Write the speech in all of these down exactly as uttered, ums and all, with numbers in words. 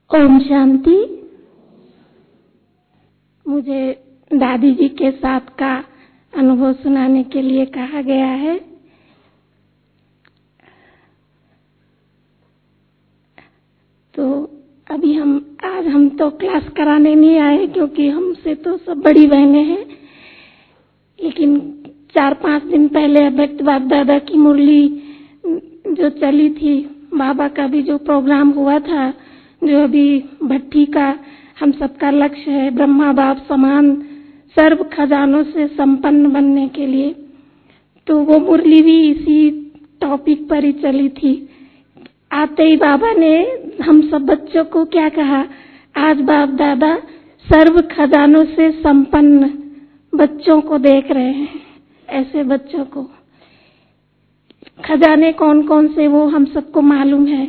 ओम शांति। मुझे दादी जी के साथ का अनुभव सुनाने के लिए कहा गया है। तो अभी हम आज हम तो क्लास कराने नहीं आए क्योंकि हमसे तो सब बड़ी बहनें हैं, लेकिन चार पांच दिन पहले अभक्त बाप दादा की मुरली जो चली थी, बाबा का भी जो प्रोग्राम हुआ था, जो अभी भट्टी का हम सबका लक्ष्य है ब्रह्मा बाप समान सर्व खजानों से संपन्न बनने के लिए, तो वो मुरली भी इसी टॉपिक पर ही चली थी। आते ही बाबा ने हम सब बच्चों को क्या कहा, आज बाप दादा सर्व खजानों से संपन्न बच्चों को देख रहे हैं। ऐसे बच्चों को खजाने कौन कौन से वो हम सबको मालूम है।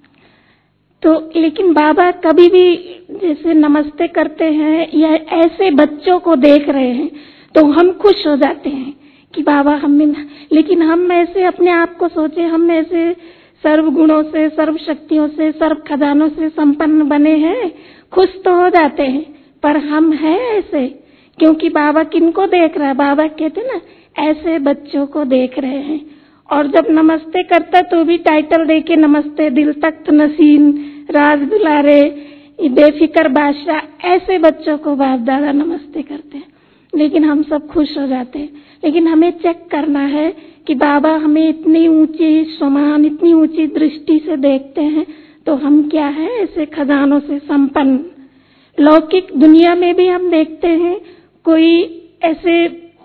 तो लेकिन बाबा कभी भी जैसे नमस्ते करते हैं या ऐसे बच्चों को देख रहे हैं तो हम खुश हो जाते हैं कि बाबा हमें, लेकिन हम ऐसे अपने आप को सोचे हम ऐसे सर्व गुणों से, सर्व शक्तियों से, सर्व खजानों से संपन्न बने हैं, खुश तो हो जाते हैं, पर हम हैं ऐसे क्योंकि बाबा किनको देख रहा है, बाबा कहते ना ऐसे बच्चों को देख रहे हैं। और जब नमस्ते करता तो भी टाइटल देके नमस्ते, दिल तख्त नसीन, राज दुलारे, बेफिक्र बादशाह, ऐसे बच्चों को बाप दादा नमस्ते करते हैं, लेकिन हम सब खुश हो जाते हैं। लेकिन हमें चेक करना है कि बाबा हमें इतनी ऊंची समान, इतनी ऊंची दृष्टि से देखते हैं तो हम क्या है, ऐसे खजानों से संपन्न। लौकिक दुनिया में भी हम देखते हैं कोई ऐसे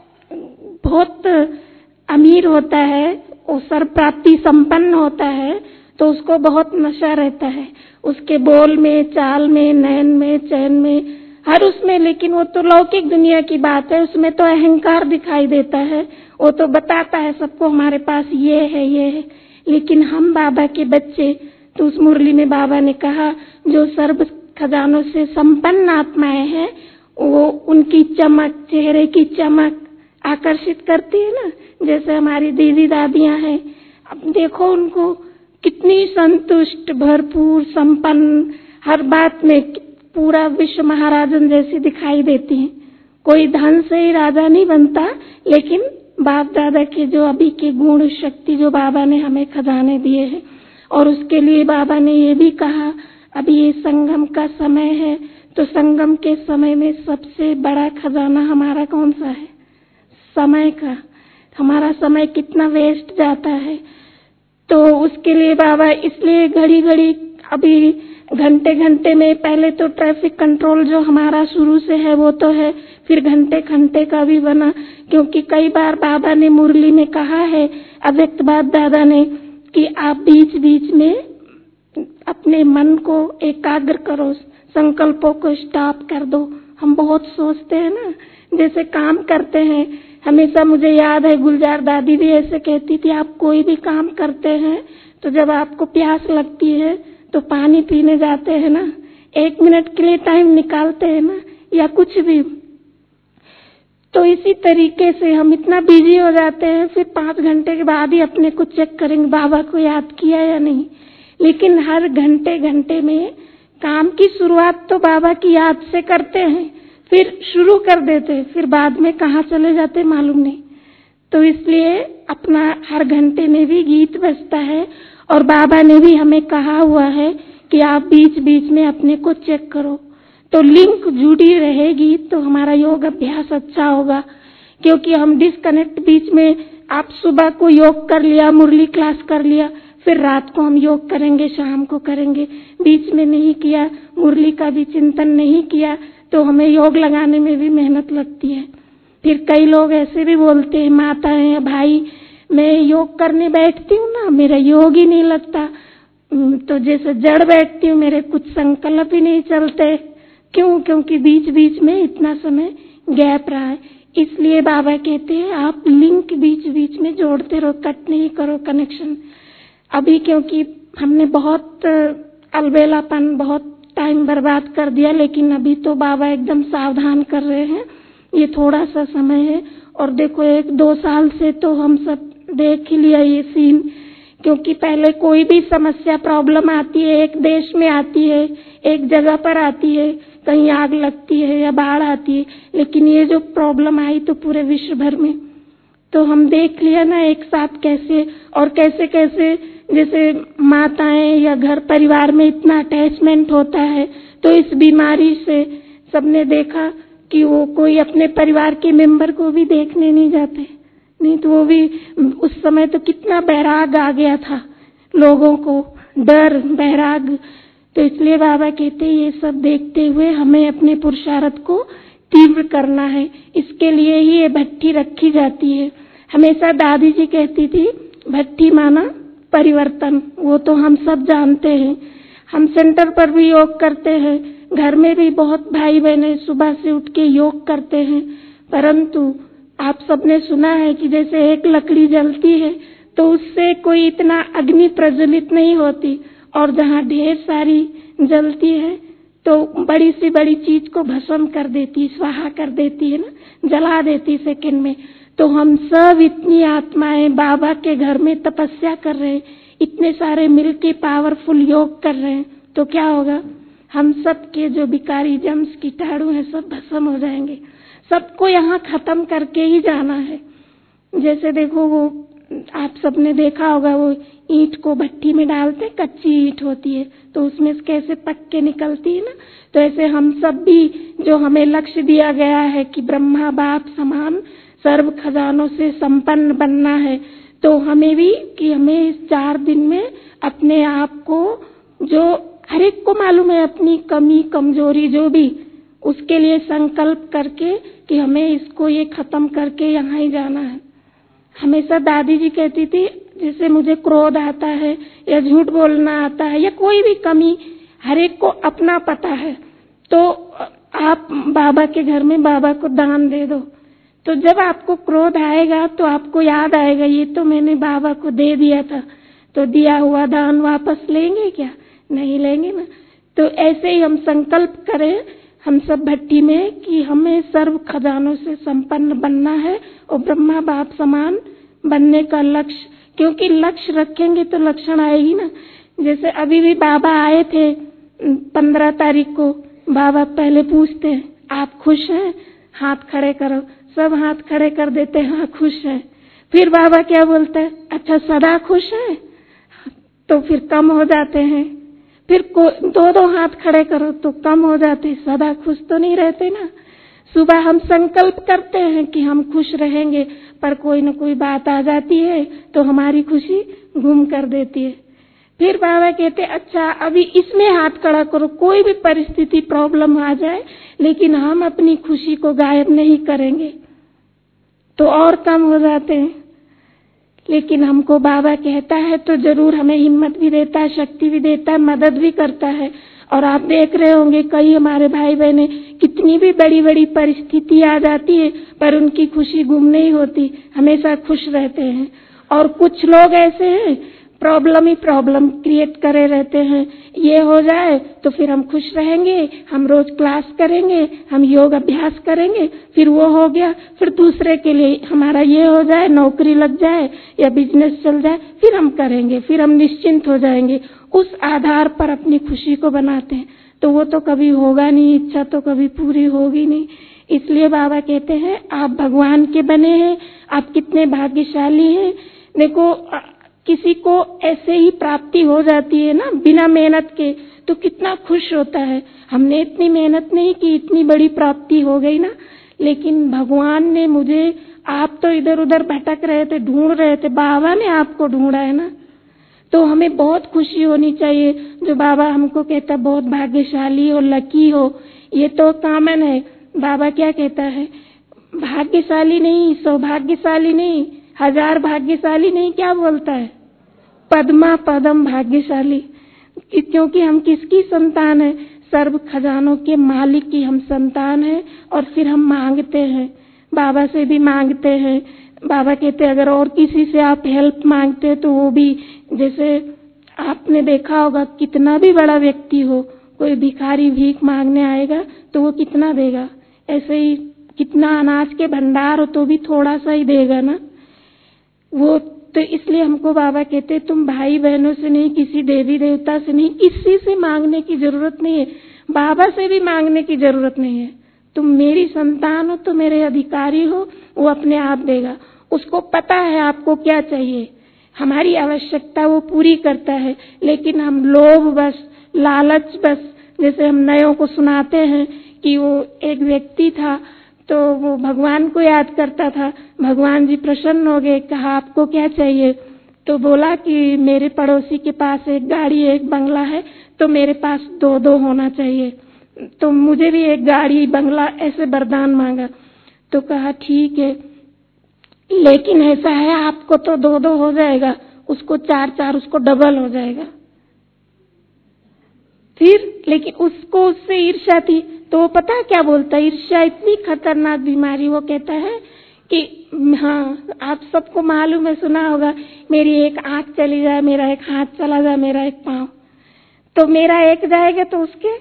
बहुत अमीर होता है, वो सर्व प्राप्ति संपन्न होता है तो उसको बहुत नशा रहता है, उसके बोल में, चाल में, नयन में, चैन में, हर उसमें, लेकिन वो तो लौकिक दुनिया की बात है, उसमें तो अहंकार दिखाई देता है, वो तो बताता है सबको हमारे पास ये है ये है। लेकिन हम बाबा के बच्चे, तो उस मुरली में बाबा ने कहा जो सर्व खजानों से संपन्न आत्माएं हैं वो उनकी चमक, चेहरे की चमक आकर्षित करती है ना। जैसे हमारी दीदी दादियां हैं, अब देखो उनको कितनी संतुष्ट, भरपूर, संपन्न, हर बात में पूरा विश्व महाराजन जैसी दिखाई देती हैं। कोई धन से ही राजा नहीं बनता, लेकिन बाप दादा के जो अभी के गुण शक्ति जो बाबा ने हमें खजाने दिए हैं, और उसके लिए बाबा ने ये भी कहा अभी ये संगम का समय है, तो संगम के समय में सबसे बड़ा खजाना हमारा कौन सा है, समय का। हमारा समय कितना वेस्ट जाता है, तो उसके लिए बाबा इसलिए घड़ी घड़ी अभी घंटे घंटे में, पहले तो ट्रैफिक कंट्रोल जो हमारा शुरू से है वो तो है, फिर घंटे घंटे का भी बना, क्योंकि कई बार बाबा ने मुरली में कहा है, अव्यक्त बाप दादा ने, कि आप बीच बीच में अपने मन को एकाग्र करो, संकल्पों को स्टॉप कर दो। हम बहुत सोचते हैं ना, जैसे काम करते हैं, हमेशा मुझे याद है गुलजार दादी भी ऐसे कहती थी, आप कोई भी काम करते हैं तो जब आपको प्यास लगती है तो पानी पीने जाते हैं ना, एक मिनट के लिए टाइम निकालते हैं ना, या कुछ भी। तो इसी तरीके से हम इतना बिजी हो जाते हैं, फिर पांच घंटे के बाद ही अपने को चेक करेंगे बाबा को याद किया या नहीं। लेकिन हर घंटे घंटे में काम की शुरुआत तो बाबा की याद से करते हैं, फिर शुरू कर देते, फिर बाद में कहाँ चले जाते मालूम नहीं। तो इसलिए अपना हर घंटे में भी गीत बजता है, और बाबा ने भी हमें कहा हुआ है कि आप बीच बीच में अपने को चेक करो, तो लिंक जुड़ी रहेगी तो हमारा योग अभ्यास अच्छा होगा। क्योंकि हम डिस्कनेक्ट बीच में, आप सुबह को योग कर लिया, मुरली क्लास कर लिया, फिर रात को हम योग करेंगे, शाम को करेंगे, बीच में नहीं किया, मुरली का भी चिंतन नहीं किया, तो हमें योग लगाने में भी मेहनत लगती है। फिर कई लोग ऐसे भी बोलते हैं, माताएं या भाई, मैं योग करने बैठती हूँ ना, मेरा योग ही नहीं लगता, तो जैसे जड़ बैठती हूँ, मेरे कुछ संकल्प ही नहीं चलते। क्यों? क्योंकि बीच बीच में इतना समय गैप रहा है। इसलिए बाबा कहते हैं आप लिंक बीच बीच में जोड़ते रहो, कट नहीं करो कनेक्शन। अभी क्योंकि हमने बहुत अलबेलापन, बहुत टाइम बर्बाद कर दिया, लेकिन अभी तो बाबा एकदम सावधान कर रहे हैं, ये थोड़ा सा समय है। और देखो एक दो साल से तो हम सब देख ही लिया ये सीन, क्योंकि पहले कोई भी समस्या, प्रॉब्लम आती है, एक देश में आती है, एक जगह पर आती है, कहीं आग लगती है या बाढ़ आती है, लेकिन ये जो प्रॉब्लम आई तो पूरे विश्व भर में। तो हम देख लिया ना एक साथ कैसे और कैसे कैसे जैसे माताएं या घर परिवार में इतना अटैचमेंट होता है। तो इस बीमारी से सबने देखा कि वो कोई अपने परिवार के मेंबर को भी देखने नहीं जाते, नहीं तो वो भी उस समय तो कितना बैराग आ गया था लोगों को, डर बैराग। तो इसलिए बाबा कहते हैं ये सब देखते हुए हमें अपने पुरुषार्थ को तीव्र करना है। इसके लिए ही ये भट्ठी रखी जाती है। हमेशा दादी जी कहती थी भट्ठी माना परिवर्तन, वो तो हम सब जानते हैं। हम सेंटर पर भी योग करते हैं, घर में भी बहुत भाई बहने सुबह से उठ के योग करते हैं, परंतु आप सबने सुना है कि जैसे एक लकड़ी जलती है तो उससे कोई इतना अग्नि प्रज्वलित नहीं होती, और जहाँ ढेर सारी जलती है तो बड़ी सी बड़ी चीज को भस्म कर देती, स्वाहा कर देती है ना, जला देती सेकंड में। तो हम सब इतनी आत्माएं बाबा के घर में तपस्या कर रहे हैं, इतने सारे मिलके पावरफुल योग कर रहे हैं, तो क्या होगा, हम सब के जो बिकारी जम्स कीटाणु हैं सब भस्म हो जाएंगे। सबको यहाँ खत्म करके ही जाना है। जैसे देखो वो आप सबने देखा होगा वो ईंट को भट्टी में डालते, कच्ची ईंट होती है तो उसमें से कैसे पक के निकलती है ना। तो ऐसे हम सब भी जो हमें लक्ष्य दिया गया है कि ब्रह्मा बाप समान सर्व खजानों से संपन्न बनना है, तो हमें भी कि हमें इस चार दिन में अपने आप को, जो हर एक को मालूम है अपनी कमी कमजोरी जो भी, उसके लिए संकल्प करके कि हमें इसको ये खत्म करके यहाँ ही जाना है। हमेशा दादी जी कहती थी जैसे मुझे क्रोध आता है या झूठ बोलना आता है या कोई भी कमी, हर एक को अपना पता है, तो आप बाबा के घर में बाबा को दान दे दो। तो जब आपको क्रोध आएगा तो आपको याद आएगा ये तो मैंने बाबा को दे दिया था, तो दिया हुआ दान वापस लेंगे क्या, नहीं लेंगे ना। तो ऐसे ही हम संकल्प करें हम सब भट्टी में कि हमें सर्व खजानों से संपन्न बनना है और ब्रह्मा बाप समान बनने का लक्ष्य, क्योंकि लक्ष्य रखेंगे तो लक्षण आएगी ना। जैसे अभी भी बाबा आए थे पंद्रह तारीख को, बाबा पहले पूछते हैं आप खुश हैं, हाथ खड़े करो, सब हाथ खड़े कर देते हैं हाँ खुश हैं। फिर बाबा क्या बोलते हैं, अच्छा सदा खुश हैं, तो फिर कम हो जाते हैं। फिर दो दो हाथ खड़े करो तो कम हो जाते, सदा खुश तो नहीं रहते ना। सुबह हम संकल्प करते हैं कि हम खुश रहेंगे, पर कोई न कोई बात आ जाती है तो हमारी खुशी गुम कर देती है। फिर बाबा कहते अच्छा अभी इसमें हाथ खड़ा करो, कोई भी परिस्थिति प्रॉब्लम आ जाए लेकिन हम अपनी खुशी को गायब नहीं करेंगे, तो और कम हो जाते हैं। लेकिन हमको बाबा कहता है तो जरूर हमें हिम्मत भी देता है, शक्ति भी देता है, मदद भी करता है। और आप देख रहे होंगे कई हमारे भाई बहने कितनी भी बड़ी बड़ी परिस्थिति आ जाती है पर उनकी खुशी गुम नहीं होती, हमेशा खुश रहते हैं। और कुछ लोग ऐसे हैं प्रॉब्लम ही प्रॉब्लम क्रिएट करे रहते हैं, ये हो जाए तो फिर हम खुश रहेंगे, हम रोज क्लास करेंगे, हम योग अभ्यास करेंगे, फिर वो हो गया, फिर दूसरे के लिए हमारा ये हो जाए, नौकरी लग जाए या बिजनेस चल जाए, फिर हम करेंगे, फिर हम निश्चिंत हो जाएंगे। उस आधार पर अपनी खुशी को बनाते हैं तो वो तो कभी होगा नहीं, इच्छा तो कभी पूरी होगी नहीं। इसलिए बाबा कहते हैं आप भगवान के बने हैं, आप कितने भाग्यशाली हैं। देखो किसी को ऐसे ही प्राप्ति हो जाती है ना बिना मेहनत के, तो कितना खुश होता है, हमने इतनी मेहनत नहीं की इतनी बड़ी प्राप्ति हो गई ना, लेकिन भगवान ने मुझे, आप तो इधर उधर भटक रहे थे, ढूंढ रहे थे, बाबा ने आपको ढूंढा है ना, तो हमें बहुत खुशी होनी चाहिए। जो बाबा हमको कहता है बहुत भाग्यशाली हो, लकी हो, ये तो कॉमन है। बाबा क्या कहता है, भाग्यशाली नहीं, सौभाग्यशाली नहीं, हजार भाग्यशाली नहीं, क्या बोलता है, पद्मा पदम भाग्यशाली। क्योंकि हम किसकी संतान है, सर्व खजानों के मालिक की हम संतान है। और फिर हम मांगते हैं, बाबा से भी मांगते हैं। बाबा कहते हैं अगर और किसी से आप हेल्प मांगते हैं तो वो भी, जैसे आपने देखा होगा कितना भी बड़ा व्यक्ति हो, कोई भिखारी भीख मांगने आएगा तो वो कितना देगा, ऐसे ही कितना अनाज के भंडार हो तो भी थोड़ा सा ही देगा ना। वो तो इसलिए हमको बाबा कहते तुम भाई बहनों से नहीं, किसी देवी देवता से नहीं, किसी से मांगने की जरूरत नहीं है, बाबा से भी मांगने की जरूरत नहीं है। तुम मेरी संतान हो तो मेरे अधिकारी हो, वो अपने आप देगा। उसको पता है आपको क्या चाहिए, हमारी आवश्यकता वो पूरी करता है। लेकिन हम लोभ बस, लालच बस, जैसे हम नयों को सुनाते हैं कि वो एक व्यक्ति था तो वो भगवान को याद करता था, भगवान जी प्रसन्न हो गए, कहा आपको क्या चाहिए, तो बोला कि मेरे पड़ोसी के पास एक गाड़ी एक बंगला है तो मेरे पास दो दो होना चाहिए, तो मुझे भी एक गाड़ी बंगला ऐसे वरदान मांगा। तो कहा ठीक है, लेकिन ऐसा है आपको तो दो दो हो जाएगा, उसको चार चार, उसको डबल हो जाएगा। फिर लेकिन उसको उससे ईर्ष्या थी, तो वो पता क्या बोलता, ईर्ष्या इतनी खतरनाक बीमारी, वो कहता है कि हाँ आप सबको मालूम है, सुना होगा, मेरी एक आंख चली जाए, मेरा एक हाथ चला जाए, मेरा एक पांव, तो मेरा एक जाएगा तो उसके।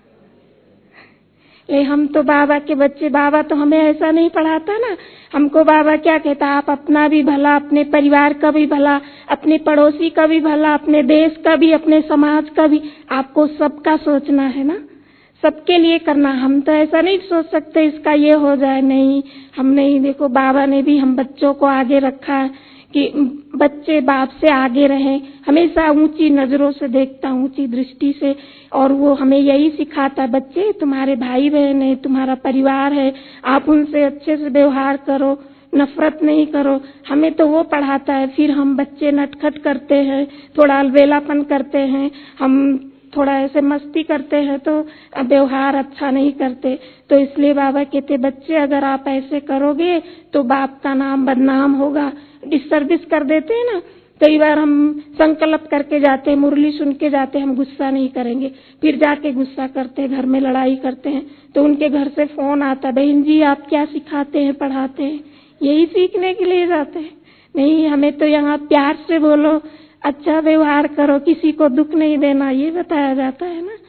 ले हम तो बाबा के बच्चे, बाबा तो हमें ऐसा नहीं पढ़ाता ना। हमको बाबा क्या कहता, आप अपना भी भला, अपने परिवार का भी भला, अपने पड़ोसी का भी भला, अपने देश का भी, अपने समाज का भी, आपको सबका सोचना है ना, सबके लिए करना। हम तो ऐसा नहीं सोच सकते इसका ये हो जाए, नहीं हम नहीं। देखो बाबा ने भी हम बच्चों को आगे रखा है कि बच्चे बाप से आगे रहें, हमेशा ऊंची नजरों से देखता, ऊंची दृष्टि से, और वो हमें यही सिखाता, बच्चे तुम्हारे भाई बहन है, तुम्हारा परिवार है, आप उनसे अच्छे से व्यवहार करो, नफरत नहीं करो। हमें तो वो पढ़ाता है। फिर हम बच्चे नटखट करते हैं, थोड़ा अलबेलापन करते हैं, हम थोड़ा ऐसे मस्ती करते हैं तो व्यवहार अच्छा नहीं करते। तो इसलिए बाबा कहते बच्चे अगर आप ऐसे करोगे तो बाप का नाम बदनाम होगा। डिसर्विस कर देते हैं ना, कई बार हम संकल्प करके जाते, मुरली सुन के जाते, हम गुस्सा नहीं करेंगे, फिर जाके गुस्सा करते, घर में लड़ाई करते हैं, तो उनके घर से फोन आता, बहन जी आप क्या सिखाते हैं, पढ़ाते हैं, यही सीखने के लिए जाते हैं। नहीं, हमें तो यहाँ प्यार से बोलो, अच्छा व्यवहार करो, किसी को दुख नहीं देना, ये बताया जाता है ना।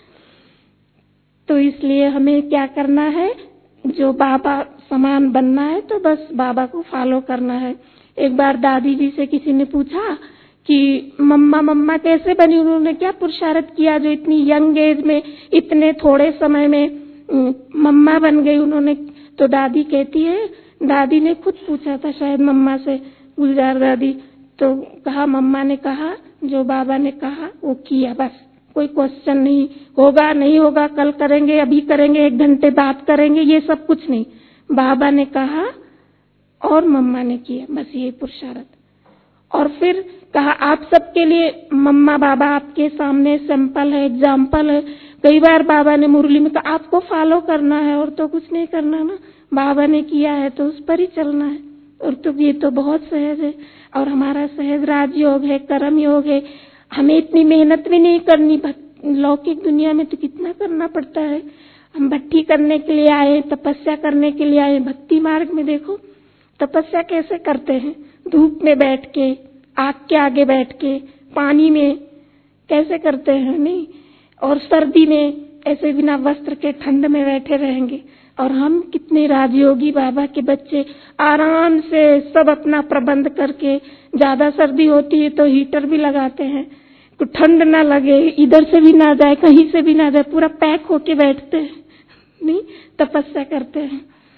तो इसलिए हमें क्या करना है, जो बाबा समान बनना है तो बस बाबा को फॉलो करना है। एक बार दादी जी से किसी ने पूछा कि मम्मा मम्मा कैसे बनी, उन्होंने क्या पुरुषार्थ किया जो इतनी यंग एज में, इतने थोड़े समय में मम्मा बन गई उन्होंने। तो दादी कहती है, दादी ने खुद पूछा था शायद मम्मा से, गुलजार दादी, तो कहा मम्मा ने कहा जो बाबा ने कहा वो किया, बस कोई क्वेश्चन नहीं, होगा नहीं होगा, कल करेंगे, अभी करेंगे, एक घंटे बात करेंगे, ये सब कुछ नहीं, बाबा ने कहा और मम्मा ने किया, बस ये पुरुषार्थ। और फिर कहा आप सबके लिए मम्मा बाबा आपके सामने सैंपल है, एग्जाम्पल है। कई बार बाबा ने मुरली में कहा आपको फॉलो करना है और तो कुछ नहीं करना ना, बाबा ने किया है तो उस पर ही चलना है। और तो ये तो बहुत सहज है, और हमारा सहज राजयोग है, कर्म योग है, हमें इतनी मेहनत भी नहीं करनी। लौकिक दुनिया में तो कितना करना पड़ता है, हम भट्टी करने के लिए आए, तपस्या करने के लिए आए। भक्ति मार्ग में देखो तपस्या कैसे करते हैं, धूप में बैठ के, आग के आगे बैठ के, पानी में कैसे करते हैं, नहीं, और सर्दी में ऐसे बिना वस्त्र के ठंड में बैठे रहेंगे। और हम कितने राजयोगी बाबा के बच्चे, आराम से सब अपना प्रबंध करके, ज्यादा सर्दी होती है तो हीटर भी लगाते हैं, तो ठंड ना लगे, इधर से भी ना जाए, कहीं से भी ना जाए, पूरा पैक होके बैठते हैं, नहीं, तपस्या करते हैं।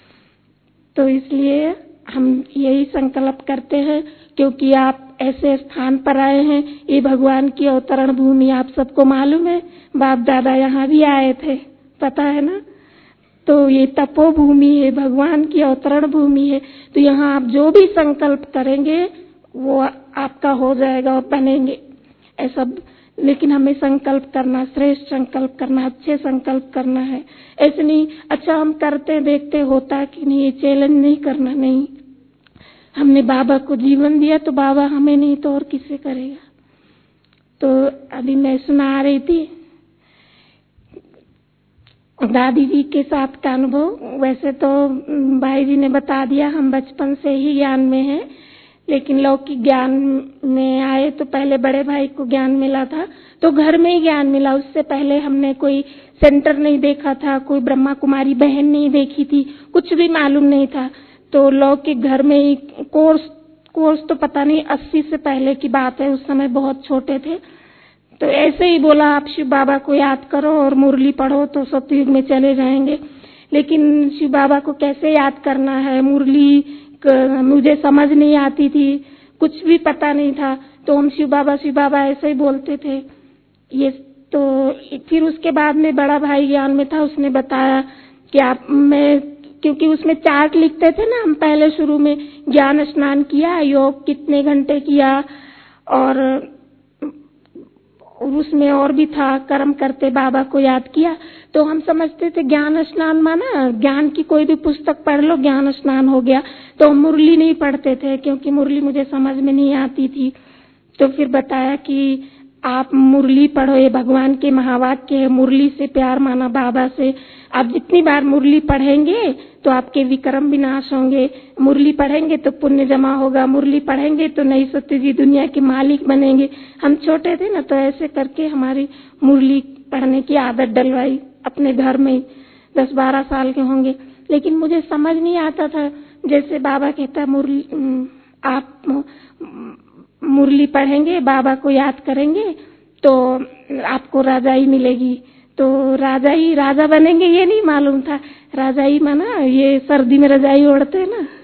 तो इसलिए हम यही संकल्प करते हैं, क्योंकि आप ऐसे स्थान पर आए हैं, ये भगवान की अवतरण भूमि, आप सबको मालूम है, बाप दादा यहाँ भी आए थे, पता है ना। तो ये तपो भूमि है, भगवान की अवतरण भूमि है, तो यहाँ आप जो भी संकल्प करेंगे वो आपका हो जाएगा और बनेंगे ऐसा। लेकिन हमें संकल्प करना, श्रेष्ठ संकल्प करना, अच्छे संकल्प करना है। ऐसे नहीं अच्छा हम करते देखते होता कि नहीं, ये चैलेंज नहीं करना, नहीं। हमने बाबा को जीवन दिया तो बाबा हमें नहीं तो और किसे करेगा। तो अभी मैं सुना रही थी दादी जी के साथ का अनुभव। वैसे तो भाई जी ने बता दिया, हम बचपन से ही ज्ञान में हैं, लेकिन लौकिक ज्ञान में आए तो पहले बड़े भाई को ज्ञान मिला था, तो घर में ही ज्ञान मिला। उससे पहले हमने कोई सेंटर नहीं देखा था, कोई ब्रह्मा कुमारी बहन नहीं देखी थी, कुछ भी मालूम नहीं था। तो लौकिक घर में ही कोर्स कोर्स तो पता नहीं अस्सी से पहले की बात है, उस समय बहुत छोटे थे। तो ऐसे ही बोला आप शिव बाबा को याद करो और मुरली पढ़ो तो सतयुग में चले जाएंगे। लेकिन शिव बाबा को कैसे याद करना है, मुरली मुझे समझ नहीं आती थी, कुछ भी पता नहीं था। तो हम शिव बाबा शिव बाबा ऐसे ही बोलते थे। ये तो फिर उसके बाद में बड़ा भाई ज्ञान में था, उसने बताया कि आप मैं क्योंकि उसमें चार्ट लिखते थे ना हम पहले शुरू में, ज्ञान स्नान किया, योग कितने घंटे किया, और उसमें और भी था कर्म करते बाबा को याद किया। तो हम समझते थे ज्ञान स्नान माना ज्ञान की कोई भी पुस्तक पढ़ लो ज्ञान स्नान हो गया। तो मुरली नहीं पढ़ते थे क्योंकि मुरली मुझे समझ में नहीं आती थी। तो फिर बताया कि आप मुरली पढ़ो, ये भगवान के महावाक्य है, मुरली से प्यार माना बाबा से। आप जितनी बार मुरली पढ़ेंगे तो आपके विक्रम विनाश होंगे, मुरली पढ़ेंगे तो पुण्य जमा होगा, मुरली पढ़ेंगे तो नई सत्य जी दुनिया के मालिक बनेंगे। हम छोटे थे ना, तो ऐसे करके हमारी मुरली पढ़ने की आदत डलवाई अपने घर में। दस बारह साल के होंगे, लेकिन मुझे समझ नहीं आता था। जैसे बाबा कहता मुरली आप मुरली पढ़ेंगे, बाबा को याद करेंगे तो आपको राजाई मिलेगी। तो राजाई राजा बनेंगे ये नहीं मालूम था। राजाई माना ये सर्दी में रजाई ओढ़ते हैं ना,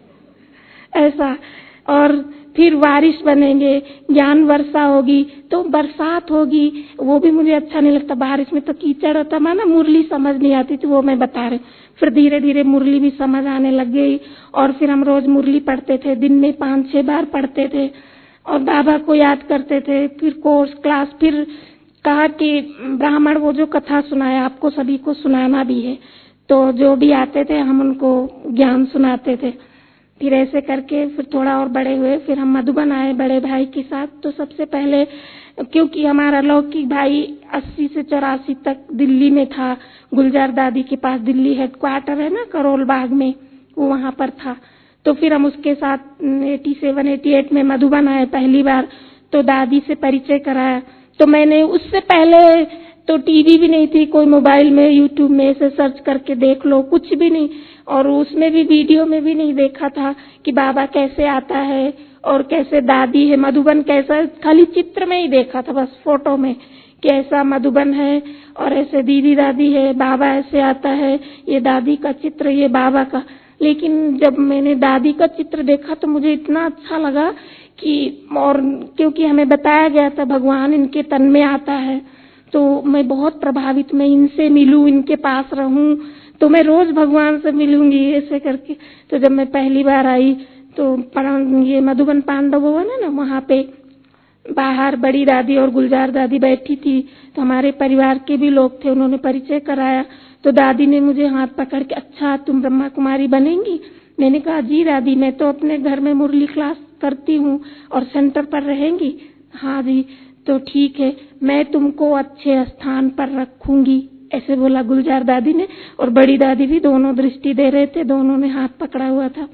ऐसा। और फिर बारिश बनेंगे, ज्ञान वर्षा होगी तो बरसात होगी, वो भी मुझे अच्छा नहीं लगता। बारिश में तो कीचड़ होता, माना मुरली समझ नहीं आती थी, वो मैं बता रही। फिर धीरे धीरे मुरली भी समझ आने लग गई और फिर हम रोज मुरली पढ़ते थे, दिन में पांच छह बार पढ़ते थे और बाबा को याद करते थे। फिर कोर्स क्लास, फिर कहा कि ब्राह्मण वो जो कथा सुनाया आपको सभी को सुनाना भी है। तो जो भी आते थे हम उनको ज्ञान सुनाते थे। फिर ऐसे करके फिर थोड़ा और बड़े हुए, फिर हम मधुबन आए बड़े भाई के साथ। तो सबसे पहले क्योंकि हमारा लौकिक भाई अस्सी से चौरासी तक दिल्ली में था, गुलजार दादी के पास, दिल्ली हेडक्वार्टर है ना करोल बाग में, वो वहां पर था। तो फिर हम उसके साथ सत्तासी अठासी में मधुबन आए पहली बार। तो दादी से परिचय कराया। तो मैंने उससे पहले तो टीवी भी नहीं थी, कोई मोबाइल में यूट्यूब में ऐसे सर्च करके देख लो, कुछ भी नहीं। और उसमें भी वीडियो में भी नहीं देखा था कि बाबा कैसे आता है और कैसे दादी है, मधुबन कैसा, खाली चित्र में ही देखा था, बस फोटो में कि ऐसा मधुबन है और ऐसे दीदी दादी है, बाबा ऐसे आता है, ये दादी का चित्र, ये बाबा का। लेकिन जब मैंने दादी का चित्र देखा तो मुझे इतना अच्छा लगा कि, और क्योंकि हमें बताया गया था भगवान इनके तन में आता है, तो मैं बहुत प्रभावित, मैं इनसे मिलूं, इनके पास रहूं, तो मैं रोज भगवान से मिलूंगी ऐसे करके। तो जब मैं पहली बार आई तो ये मधुबन पांडव भवन है ना, वहां पे बाहर बड़ी दादी और गुलजार दादी बैठी थी। तो हमारे परिवार के भी लोग थे, उन्होंने परिचय कराया। तो दादी ने मुझे हाथ पकड़ के, अच्छा तुम ब्रह्मा कुमारी बनेंगी? मैंने कहा जी दादी, मैं तो अपने घर में मुरली क्लास करती हूँ और सेंटर पर रहेंगी। हाँ जी, तो ठीक है, मैं तुमको अच्छे स्थान पर रखूंगी, ऐसे बोला गुलजार दादी ने। और बड़ी दादी भी, दोनों दृष्टि दे रहे थे, दोनों ने हाथ पकड़ा हुआ था।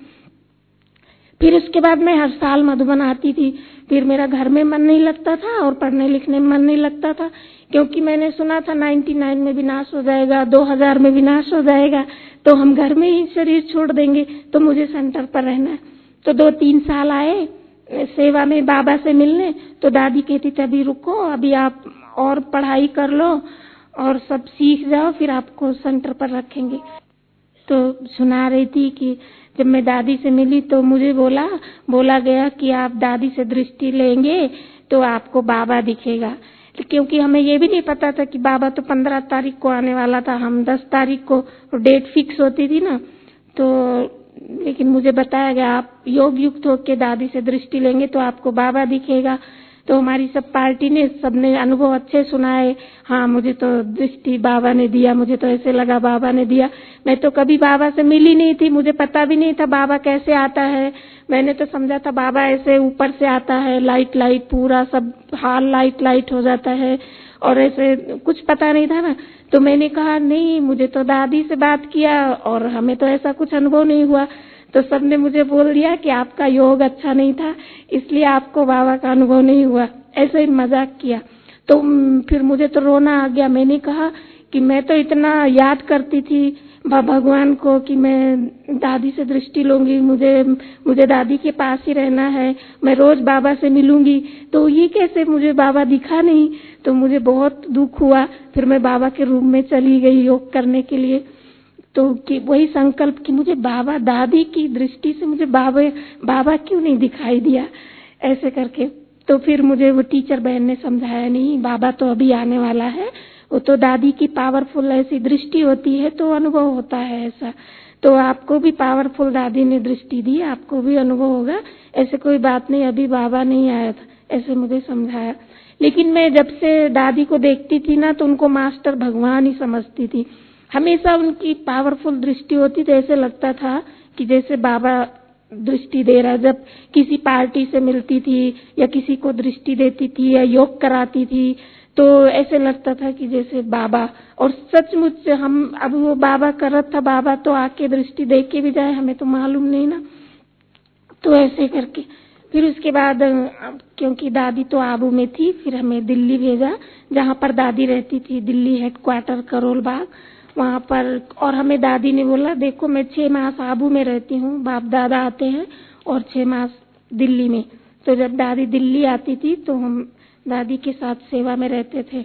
फिर उसके बाद मैं हर साल मधुबन आती थी। फिर मेरा घर में मन नहीं लगता था और पढ़ने लिखने में मन नहीं लगता था, क्योंकि मैंने सुना था निन्यानवे में विनाश हो जाएगा, दो हज़ार में विनाश हो जाएगा, तो हम घर में ही शरीर छोड़ देंगे, तो मुझे सेंटर पर रहना है। तो दो तीन साल आए सेवा में बाबा से मिलने। तो दादी कहती थी अभी रुको, अभी आप और पढ़ाई कर लो और सब सीख जाओ, फिर आपको सेंटर पर रखेंगे। तो सुना रही थी कि जब मैं दादी से मिली तो मुझे बोला बोला गया कि आप दादी से दृष्टि लेंगे तो आपको बाबा दिखेगा। क्योंकि हमें ये भी नहीं पता था कि बाबा तो पंद्रह तारीख को आने वाला था, हम दस तारीख को डेट फिक्स होती थी ना। तो लेकिन मुझे बताया गया आप योग युक्त होकर दादी से दृष्टि लेंगे तो आपको बाबा दिखेगा। तो हमारी सब पार्टी ने, सबने अनुभव अच्छे सुनाए। हाँ, मुझे तो दृष्टि बाबा ने दिया, मुझे तो ऐसे लगा बाबा ने दिया। मैं तो कभी बाबा से मिली नहीं थी, मुझे पता भी नहीं था बाबा कैसे आता है। मैंने तो समझा था बाबा ऐसे ऊपर से आता है, लाइट लाइट पूरा सब हाल लाइट लाइट हो जाता है, और ऐसे कुछ पता नहीं था ना। तो मैंने कहा नहीं, मुझे तो दादी से बात किया और हमें तो ऐसा कुछ अनुभव नहीं हुआ। तो सबने मुझे बोल दिया कि आपका योग अच्छा नहीं था, इसलिए आपको बाबा का अनुभव नहीं हुआ, ऐसे ही मजाक किया। तो फिर मुझे तो रोना आ गया। मैंने कहा कि मैं तो इतना याद करती थी भगवान को कि मैं दादी से दृष्टि लूंगी, मुझे मुझे दादी के पास ही रहना है, मैं रोज बाबा से मिलूंगी, तो ये कैसे मुझे बाबा दिखा नहीं। तो मुझे बहुत दुख हुआ। फिर मैं बाबा के रूम में चली गई योग करने के लिए। तो कि वही संकल्प कि मुझे बाबा, दादी की दृष्टि से मुझे बाबा बाबा क्यों नहीं दिखाई दिया, ऐसे करके। तो फिर मुझे वो टीचर बहन ने समझाया, नहीं बाबा तो अभी आने वाला है, वो तो दादी की पावरफुल ऐसी दृष्टि होती है तो अनुभव होता है ऐसा, तो आपको भी पावरफुल दादी ने दृष्टि दी, आपको भी अनुभव होगा, ऐसे कोई बात नहीं, अभी बाबा नहीं आया था, ऐसे मुझे समझाया। लेकिन मैं जब से दादी को देखती थी ना, तो उनको मास्टर भगवान ही समझती थी। हमेशा उनकी पावरफुल दृष्टि होती तो ऐसे लगता था कि जैसे बाबा दृष्टि दे रहा। जब किसी पार्टी से मिलती थी या किसी को दृष्टि देती थी या योग कराती थी, तो ऐसे लगता था कि जैसे बाबा, और सचमुच हम, अब वो बाबा कर रहा था, बाबा तो आके दृष्टि दे के भी जाए, हमें तो मालूम नहीं ना। तो ऐसे करके फिर उसके बाद, क्योंकि दादी तो आबू में थी, फिर हमें दिल्ली भेजा, जहाँ पर दादी रहती थी, दिल्ली हेडक्वार्टर करोल बाग, वहाँ पर। और हमें दादी ने बोला, देखो मैं छह मास आबू में रहती हूँ, बाप दादा आते हैं, और छह मास दिल्ली में। तो जब दादी दिल्ली आती थी तो हम दादी के साथ सेवा में रहते थे।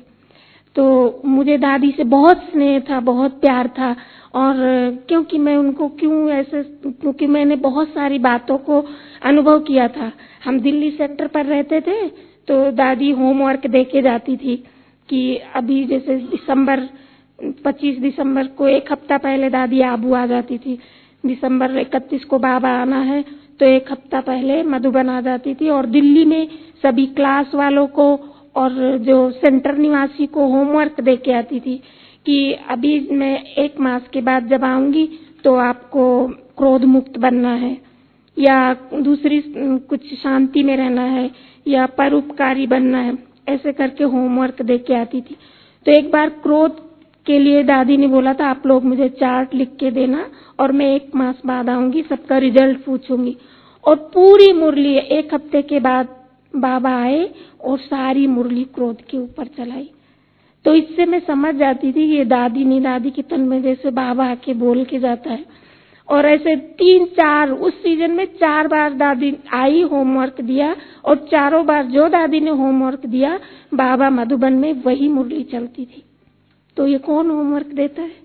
तो मुझे दादी से बहुत स्नेह था, बहुत प्यार था। और क्योंकि मैं उनको क्यों ऐसे, क्योंकि मैंने बहुत सारी बातों को अनुभव किया था। हम दिल्ली सेक्टर पर रहते थे, तो दादी होमवर्क दे के जाती थी कि अभी जैसे दिसंबर, पच्चीस दिसंबर को एक हफ्ता पहले दादी आबू आ जाती थी। दिसंबर इकतीस को बाबा आना है, तो एक हफ्ता पहले मधुबन आ जाती थी, और दिल्ली में सभी क्लास वालों को और जो सेंटर निवासी को होमवर्क दे के आती थी कि अभी मैं एक मास के बाद जब आऊंगी तो आपको क्रोध मुक्त बनना है, या दूसरी कुछ शांति में रहना है, या परोपकारी बनना है, ऐसे करके होमवर्क दे के आती थी। तो एक बार क्रोध के लिए दादी ने बोला था, आप लोग मुझे चार्ट लिख के देना और मैं एक मास बाद आऊंगी, सबका रिजल्ट पूछूंगी। और पूरी मुरली एक हफ्ते के बाद बाबा आए और सारी मुरली क्रोध के ऊपर चलाई। तो इससे मैं समझ जाती थी ये दादी नहीं, दादी के तन में जैसे बाबा आके बोल के जाता है। और ऐसे तीन चार, उस सीजन में चार बार दादी आई, होमवर्क दिया, और चारों बार जो दादी ने होमवर्क दिया, बाबा मधुबन में वही मुरली चलती थी। तो ये कौन होमवर्क देता है?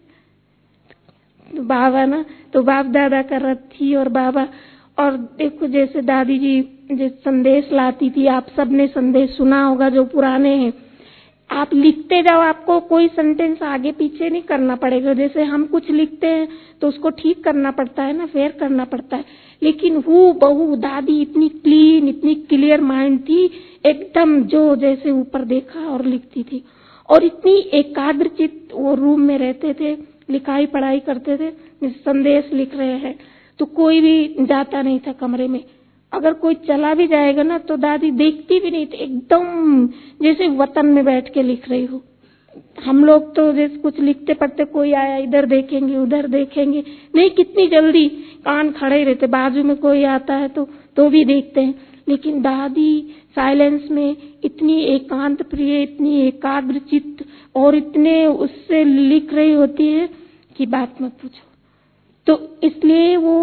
तो बाबा ना, तो बाप दादा का रथ थी और बाबा। और देखो जैसे दादी जी जो संदेश लाती थी, आप सबने संदेश सुना होगा जो पुराने हैं, आप लिखते जाओ, आपको कोई सेंटेंस आगे पीछे नहीं करना पड़ेगा। जैसे हम कुछ लिखते हैं तो उसको ठीक करना पड़ता है ना, फेर करना पड़ता है, लेकिन हूँ बहू दादी इतनी क्लीन, इतनी क्लियर माइंड थी, एकदम जो जैसे ऊपर देखा और लिखती थी। और इतनी एकाग्रचित वो रूम में रहते थे, लिखाई पढ़ाई करते थे, संदेश लिख रहे हैं तो कोई भी जाता नहीं था कमरे में। अगर कोई चला भी जाएगा ना तो दादी देखती भी नहीं थी, एकदम जैसे वतन में बैठ के लिख रही हो। हम लोग तो जैसे कुछ लिखते पढ़ते, कोई आया इधर देखेंगे उधर देखेंगे, नहीं कितनी जल्दी कान खड़े रहते, बाजू में कोई आता है तो तो भी देखते हैं। लेकिन दादी साइलेंस में इतनी एकांत प्रिय, इतनी एकाग्रचित्त और इतने उससे लिख रही होती है कि बात मत पूछो। तो इसलिए वो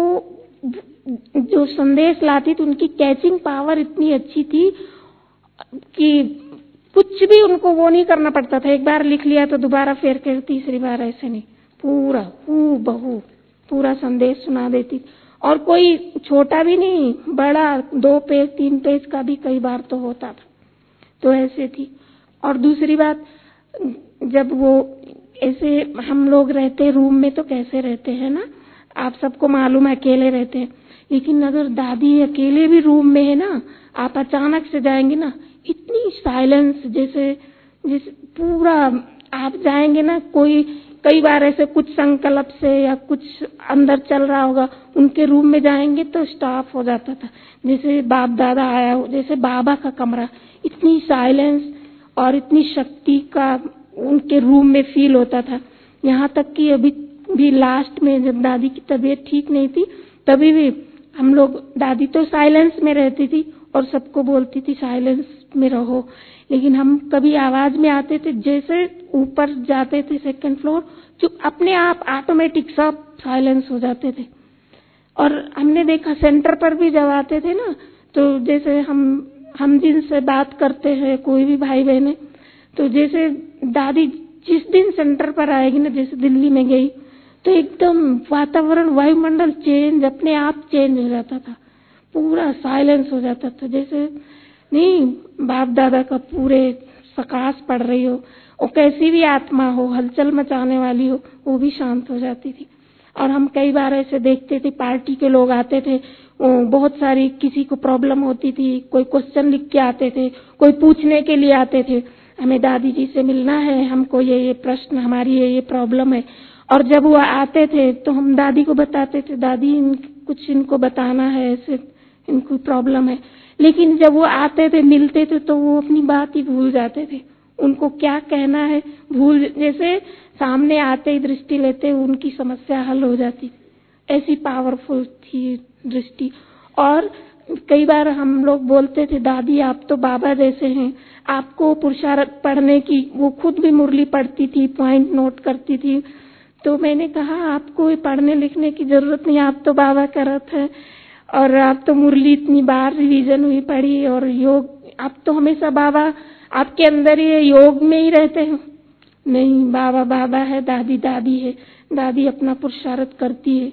जो संदेश लाती थी, उनकी कैचिंग पावर इतनी अच्छी थी कि कुछ भी उनको वो नहीं करना पड़ता था। एक बार लिख लिया तो दोबारा फेर कर तीसरी बार ऐसे नहीं, पूरा हू बहू पूरा संदेश सुना देती। और कोई छोटा भी नहीं, बड़ा दो पेज तीन पेज का भी कई बार तो होता था। तो ऐसे थी। और दूसरी बात, जब वो ऐसे हम लोग रहते रूम में तो कैसे रहते हैं ना, आप सबको मालूम है, अकेले रहते हैं। लेकिन अगर दादी अकेले भी रूम में है ना, आप अचानक से जाएंगे ना, इतनी साइलेंस, जैसे जैसे पूरा आप जाएंगे ना, कोई कई बार ऐसे कुछ संकल्प से या कुछ अंदर चल रहा होगा, उनके रूम में जाएंगे तो स्टॉप हो जाता था, जैसे बाप दादा आया हो, जैसे बाबा का कमरा। इतनी साइलेंस और इतनी शक्ति का उनके रूम में फील होता था। यहाँ तक कि अभी भी लास्ट में जब दादी की तबीयत ठीक नहीं थी, तभी भी हम लोग, दादी तो साइलेंस में रहती थी और सबको बोलती थी साइलेंस में रहो। लेकिन हम कभी आवाज में आते थे, जैसे ऊपर जाते थे सेकंड फ्लोर, चुप अपने आप ऑटोमेटिक सब साइलेंस हो जाते थे। और हमने देखा सेंटर पर भी जब आते थे ना, तो जैसे हम हम जिनसे बात करते हैं कोई भी भाई बहने, तो जैसे दादी जिस दिन सेंटर पर आएगी ना, जैसे दिल्ली में गई तो एकदम वातावरण वायुमंडल चेंज अपने आप चेंज हो जाता था, पूरा साइलेंस हो जाता था, जैसे नहीं बाप दादा का पूरे सकाश पड़ रही हो, और कैसी भी आत्मा हो हलचल मचाने वाली हो वो भी शांत हो जाती थी। और हम कई बार ऐसे देखते थे, पार्टी के लोग आते थे, बहुत सारी किसी को प्रॉब्लम होती थी, कोई क्वेश्चन लिख के आते थे, कोई पूछने के लिए आते थे, हमें दादी जी से मिलना है, हमको ये ये प्रश्न, हमारी ये ये प्रॉब्लम है। और जब वो आते थे तो हम दादी को बताते थे, दादी इन, कुछ इनको बताना है, ऐसे इनको प्रॉब्लम है। लेकिन जब वो आते थे मिलते थे तो वो अपनी बात ही भूल जाते थे, उनको क्या कहना है भूल, जैसे सामने आते ही दृष्टि लेते उनकी समस्या हल हो जाती, ऐसी पावरफुल थी दृष्टि। और कई बार हम लोग बोलते थे, दादी आप तो बाबा जैसे हैं, आपको पुरुषार्थ पढ़ने की, वो खुद भी मुरली पढ़ती थी, पॉइंट नोट करती थी। तो मैंने कहा आपको पढ़ने लिखने की जरूरत नहीं, आप तो बाबा करत है, और आप तो मुरली इतनी बार रिवीजन हुई पढ़ी, और योग आप तो हमेशा बाबा आपके अंदर ही योग में ही रहते हैं। नहीं, बाबा बाबा है, दादी दादी है, दादी अपना पुरुषार्थ करती है।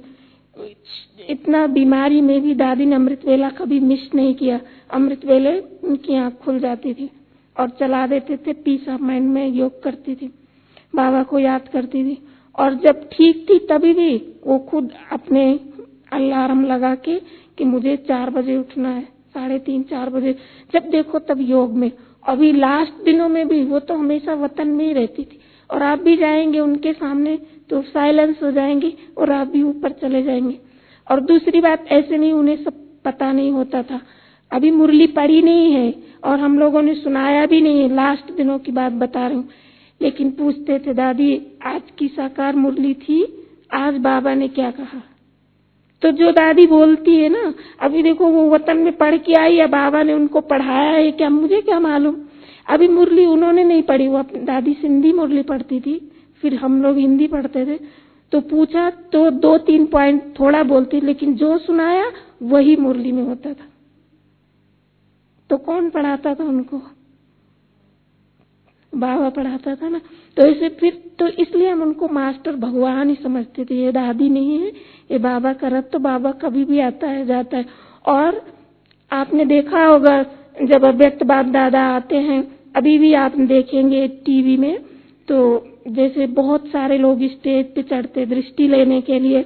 इतना बीमारी में भी दादी ने अमृत वेला कभी मिस नहीं किया, अमृत वेले उनकी आंख खुल जाती थी और चला देते थे, पीस ऑफ माइंड में योग करती थी, बाबा को याद करती थी। और जब ठीक थी तभी भी वो खुद अपने अलार्म लगा के कि मुझे चार बजे उठना है, साढ़े तीन चार बजे, जब देखो तब योग में। अभी लास्ट दिनों में भी वो तो हमेशा वतन में ही रहती थी, और आप भी जाएंगे उनके सामने तो साइलेंस हो जाएंगे और आप भी ऊपर चले जाएंगे। और दूसरी बात, ऐसे नहीं उन्हें सब पता नहीं होता था, अभी मुरली पढ़ी नहीं है और हम लोगों ने सुनाया भी नहीं है, लास्ट दिनों की बात बता रही हूँ। लेकिन पूछते थे, दादी आज की साकार मुरली थी, आज बाबा ने क्या कहा? तो जो दादी बोलती है ना, अभी देखो वो वतन में पढ़ के आई या बाबा ने उनको पढ़ाया है क्या, मुझे क्या मालूम। अभी मुरली उन्होंने नहीं पढ़ी, वो अपनी दादी सिंधी मुरली पढ़ती थी, फिर हम लोग हिंदी पढ़ते थे। तो पूछा तो दो तीन पॉइंट थोड़ा बोलती, लेकिन जो सुनाया वही मुरली में होता था। तो कौन पढ़ाता था उनको? बाबा पढ़ाता था ना। तो ऐसे फिर तो इसलिए हम उनको मास्टर भगवान ही समझते थे, ये दादी नहीं है, ये बाबा करत, तो बाबा कभी भी आता है जाता है। और आपने देखा होगा जब अव्यक्त बाप दादा आते हैं, अभी भी आप देखेंगे टीवी में, तो जैसे बहुत सारे लोग स्टेज पे चढ़ते दृष्टि लेने के लिए,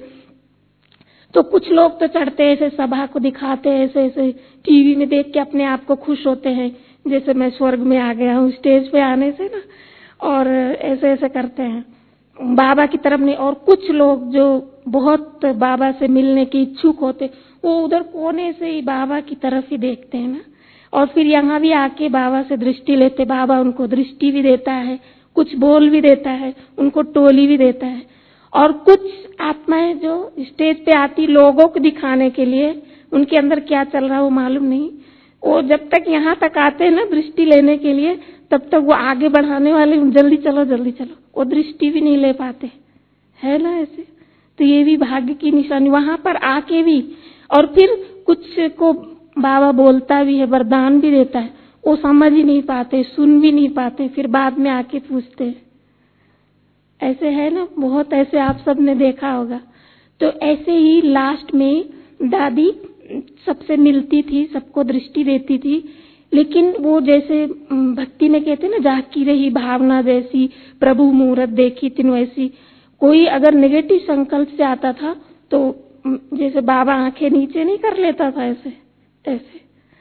तो कुछ लोग तो चढ़ते ऐसे सभा को दिखाते हैं, ऐसे ऐसे टीवी में देख के अपने आप को खुश होते हैं, जैसे मैं स्वर्ग में आ गया हूँ स्टेज पे आने से ना, और ऐसे ऐसे करते हैं बाबा की तरफ नहीं। और कुछ लोग जो बहुत बाबा से मिलने के इच्छुक होते, वो उधर कोने से ही बाबा की तरफ ही देखते हैं ना, और फिर यहाँ भी आके बाबा से दृष्टि लेते, बाबा उनको दृष्टि भी देता है, कुछ बोल भी देता है, उनको टोली भी देता है। और कुछ आत्माएं जो स्टेज पे आती लोगों को दिखाने के लिए, उनके अंदर क्या चल रहा है वो मालूम नहीं, वो जब तक यहाँ तक आते हैं ना दृष्टि लेने के लिए, तब तक वो आगे बढ़ाने वाले जल्दी चलो जल्दी चलो, वो दृष्टि भी नहीं ले पाते है ना ऐसे। तो ये भी भाग्य की निशानी, वहां पर आके भी। और फिर कुछ को बाबा बोलता भी है, वरदान भी देता है, वो समझ ही नहीं पाते, सुन भी नहीं पाते, फिर बाद में आके पूछते हैं, ऐसे है ना, बहुत ऐसे आप सब ने देखा होगा। तो ऐसे ही लास्ट में दादी सबसे मिलती थी, सबको दृष्टि देती थी, लेकिन वो जैसे भक्ति में कहते ना, जाकी रही भावना जैसी प्रभु मूरत देखी तीन वैसी। कोई अगर नेगेटिव संकल्प से आता था तो जैसे बाबा आंखें नीचे नहीं कर लेता था ऐसे ऐसे।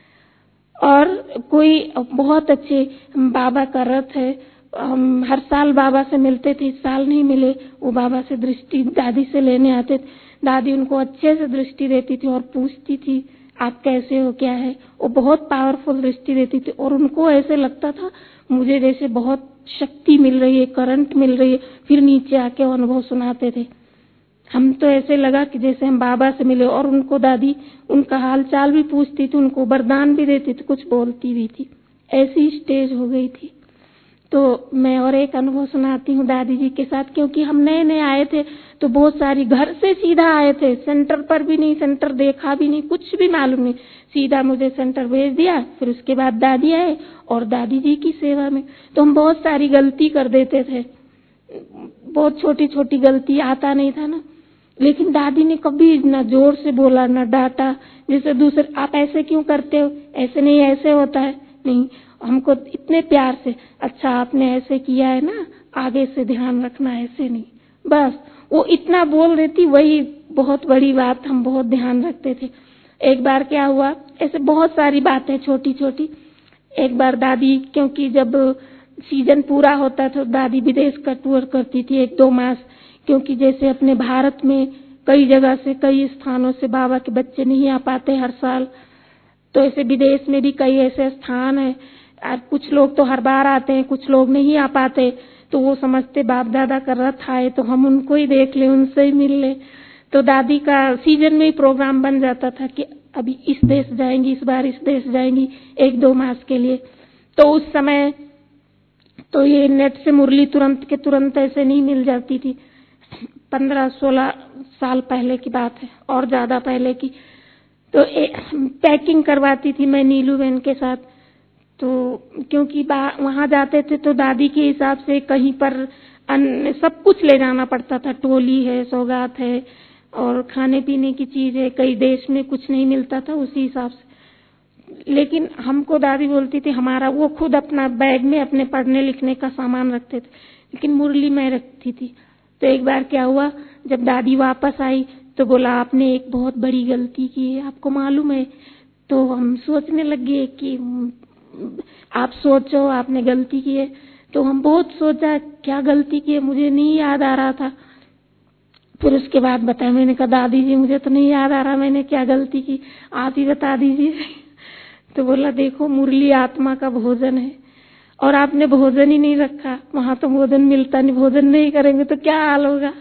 और कोई बहुत अच्छे बाबा का रथ है, हम हर साल बाबा से मिलते थे, इस साल नहीं मिले, वो बाबा से दृष्टि दादी से लेने आते थे, दादी उनको अच्छे से दृष्टि देती थी और पूछती थी आप कैसे हो क्या है, वो बहुत पावरफुल दृष्टि देती थी। और उनको ऐसे लगता था मुझे जैसे बहुत शक्ति मिल रही है, करंट मिल रही है, फिर नीचे आके अनुभव सुनाते थे। हम तो ऐसे लगा कि जैसे हम बाबा से मिले। और उनको दादी उनका हाल चाल भी पूछती थी, उनको वरदान भी देती थी, कुछ बोलती भी थी, ऐसी स्टेज हो गई थी। तो मैं और एक अनुभव सुनाती हूँ दादी जी के साथ, क्योंकि हम नए नए आए थे तो बहुत सारी, घर से सीधा आए थे, सेंटर पर भी नहीं, सेंटर देखा भी नहीं, कुछ भी मालूम नहीं, सीधा मुझे सेंटर भेज दिया। फिर उसके बाद दादी आए और दादी जी की सेवा में तो हम बहुत सारी गलती कर देते थे, बहुत छोटी छोटी गलती, आता नहीं था ना, लेकिन दादी ने कभी न जोर से बोला न डांटा। जैसे दूसरे, आप ऐसे क्यों करते हो, ऐसे नहीं, ऐसे होता है, नहीं, हमको इतने प्यार से, अच्छा आपने ऐसे किया है ना, आगे से ध्यान रखना, ऐसे नहीं, बस वो इतना बोल देती, वही बहुत बड़ी बात, हम बहुत ध्यान रखते थे। एक बार क्या हुआ, ऐसे बहुत सारी बातें छोटी छोटी। एक बार दादी, क्योंकि जब सीजन पूरा होता तो दादी विदेश का टूर करती थी एक दो मास, क्योंकि जैसे अपने भारत में कई जगह से, कई स्थानों से बाबा के बच्चे नहीं आ पाते हर साल, तो ऐसे विदेश में भी कई ऐसे स्थान है, कुछ लोग तो हर बार आते हैं, कुछ लोग नहीं आ पाते, तो वो समझते बाप दादा का रथ आए तो हम उनको ही देख ले, उनसे ही मिल ले। तो दादी का सीजन में ही प्रोग्राम बन जाता था कि अभी इस देश जाएंगी, इस बार इस देश जाएंगी एक दो मास के लिए। तो उस समय तो ये नेट से मुरली तुरंत के तुरंत ऐसे नहीं मिल जाती थी, पंद्रह सोलह साल पहले की बात है और ज्यादा पहले की। तो पैकिंग करवाती थी मैं नीलू बहन के साथ, तो क्योंकि वहां जाते थे तो दादी के हिसाब से कहीं पर अन्य सब कुछ ले जाना पड़ता था, टोली है, सौगात है और खाने पीने की चीज है, कई देश में कुछ नहीं मिलता था उसी हिसाब से। लेकिन हमको दादी बोलती थी, हमारा वो खुद अपना बैग में अपने पढ़ने लिखने का सामान रखते थे, लेकिन मुरली मैं रखती थी। तो एक बार क्या हुआ, जब दादी वापस आई तो बोला आपने एक बहुत बड़ी गलती की है, आपको मालूम है? तो हम सोचने लगे कि आप सोचो आपने गलती की है। तो हम बहुत सोचा क्या गलती की है, मुझे नहीं याद आ रहा था। फिर उसके बाद बताया, मैंने कहा दादी जी मुझे तो नहीं याद आ रहा मैंने क्या गलती की, आप ही बता दीजिए। तो बोला देखो मुरली आत्मा का भोजन है और आपने भोजन ही नहीं रखा, वहां तो भोजन मिलता नहीं, भोजन नहीं करेंगे तो क्या हाल होगा।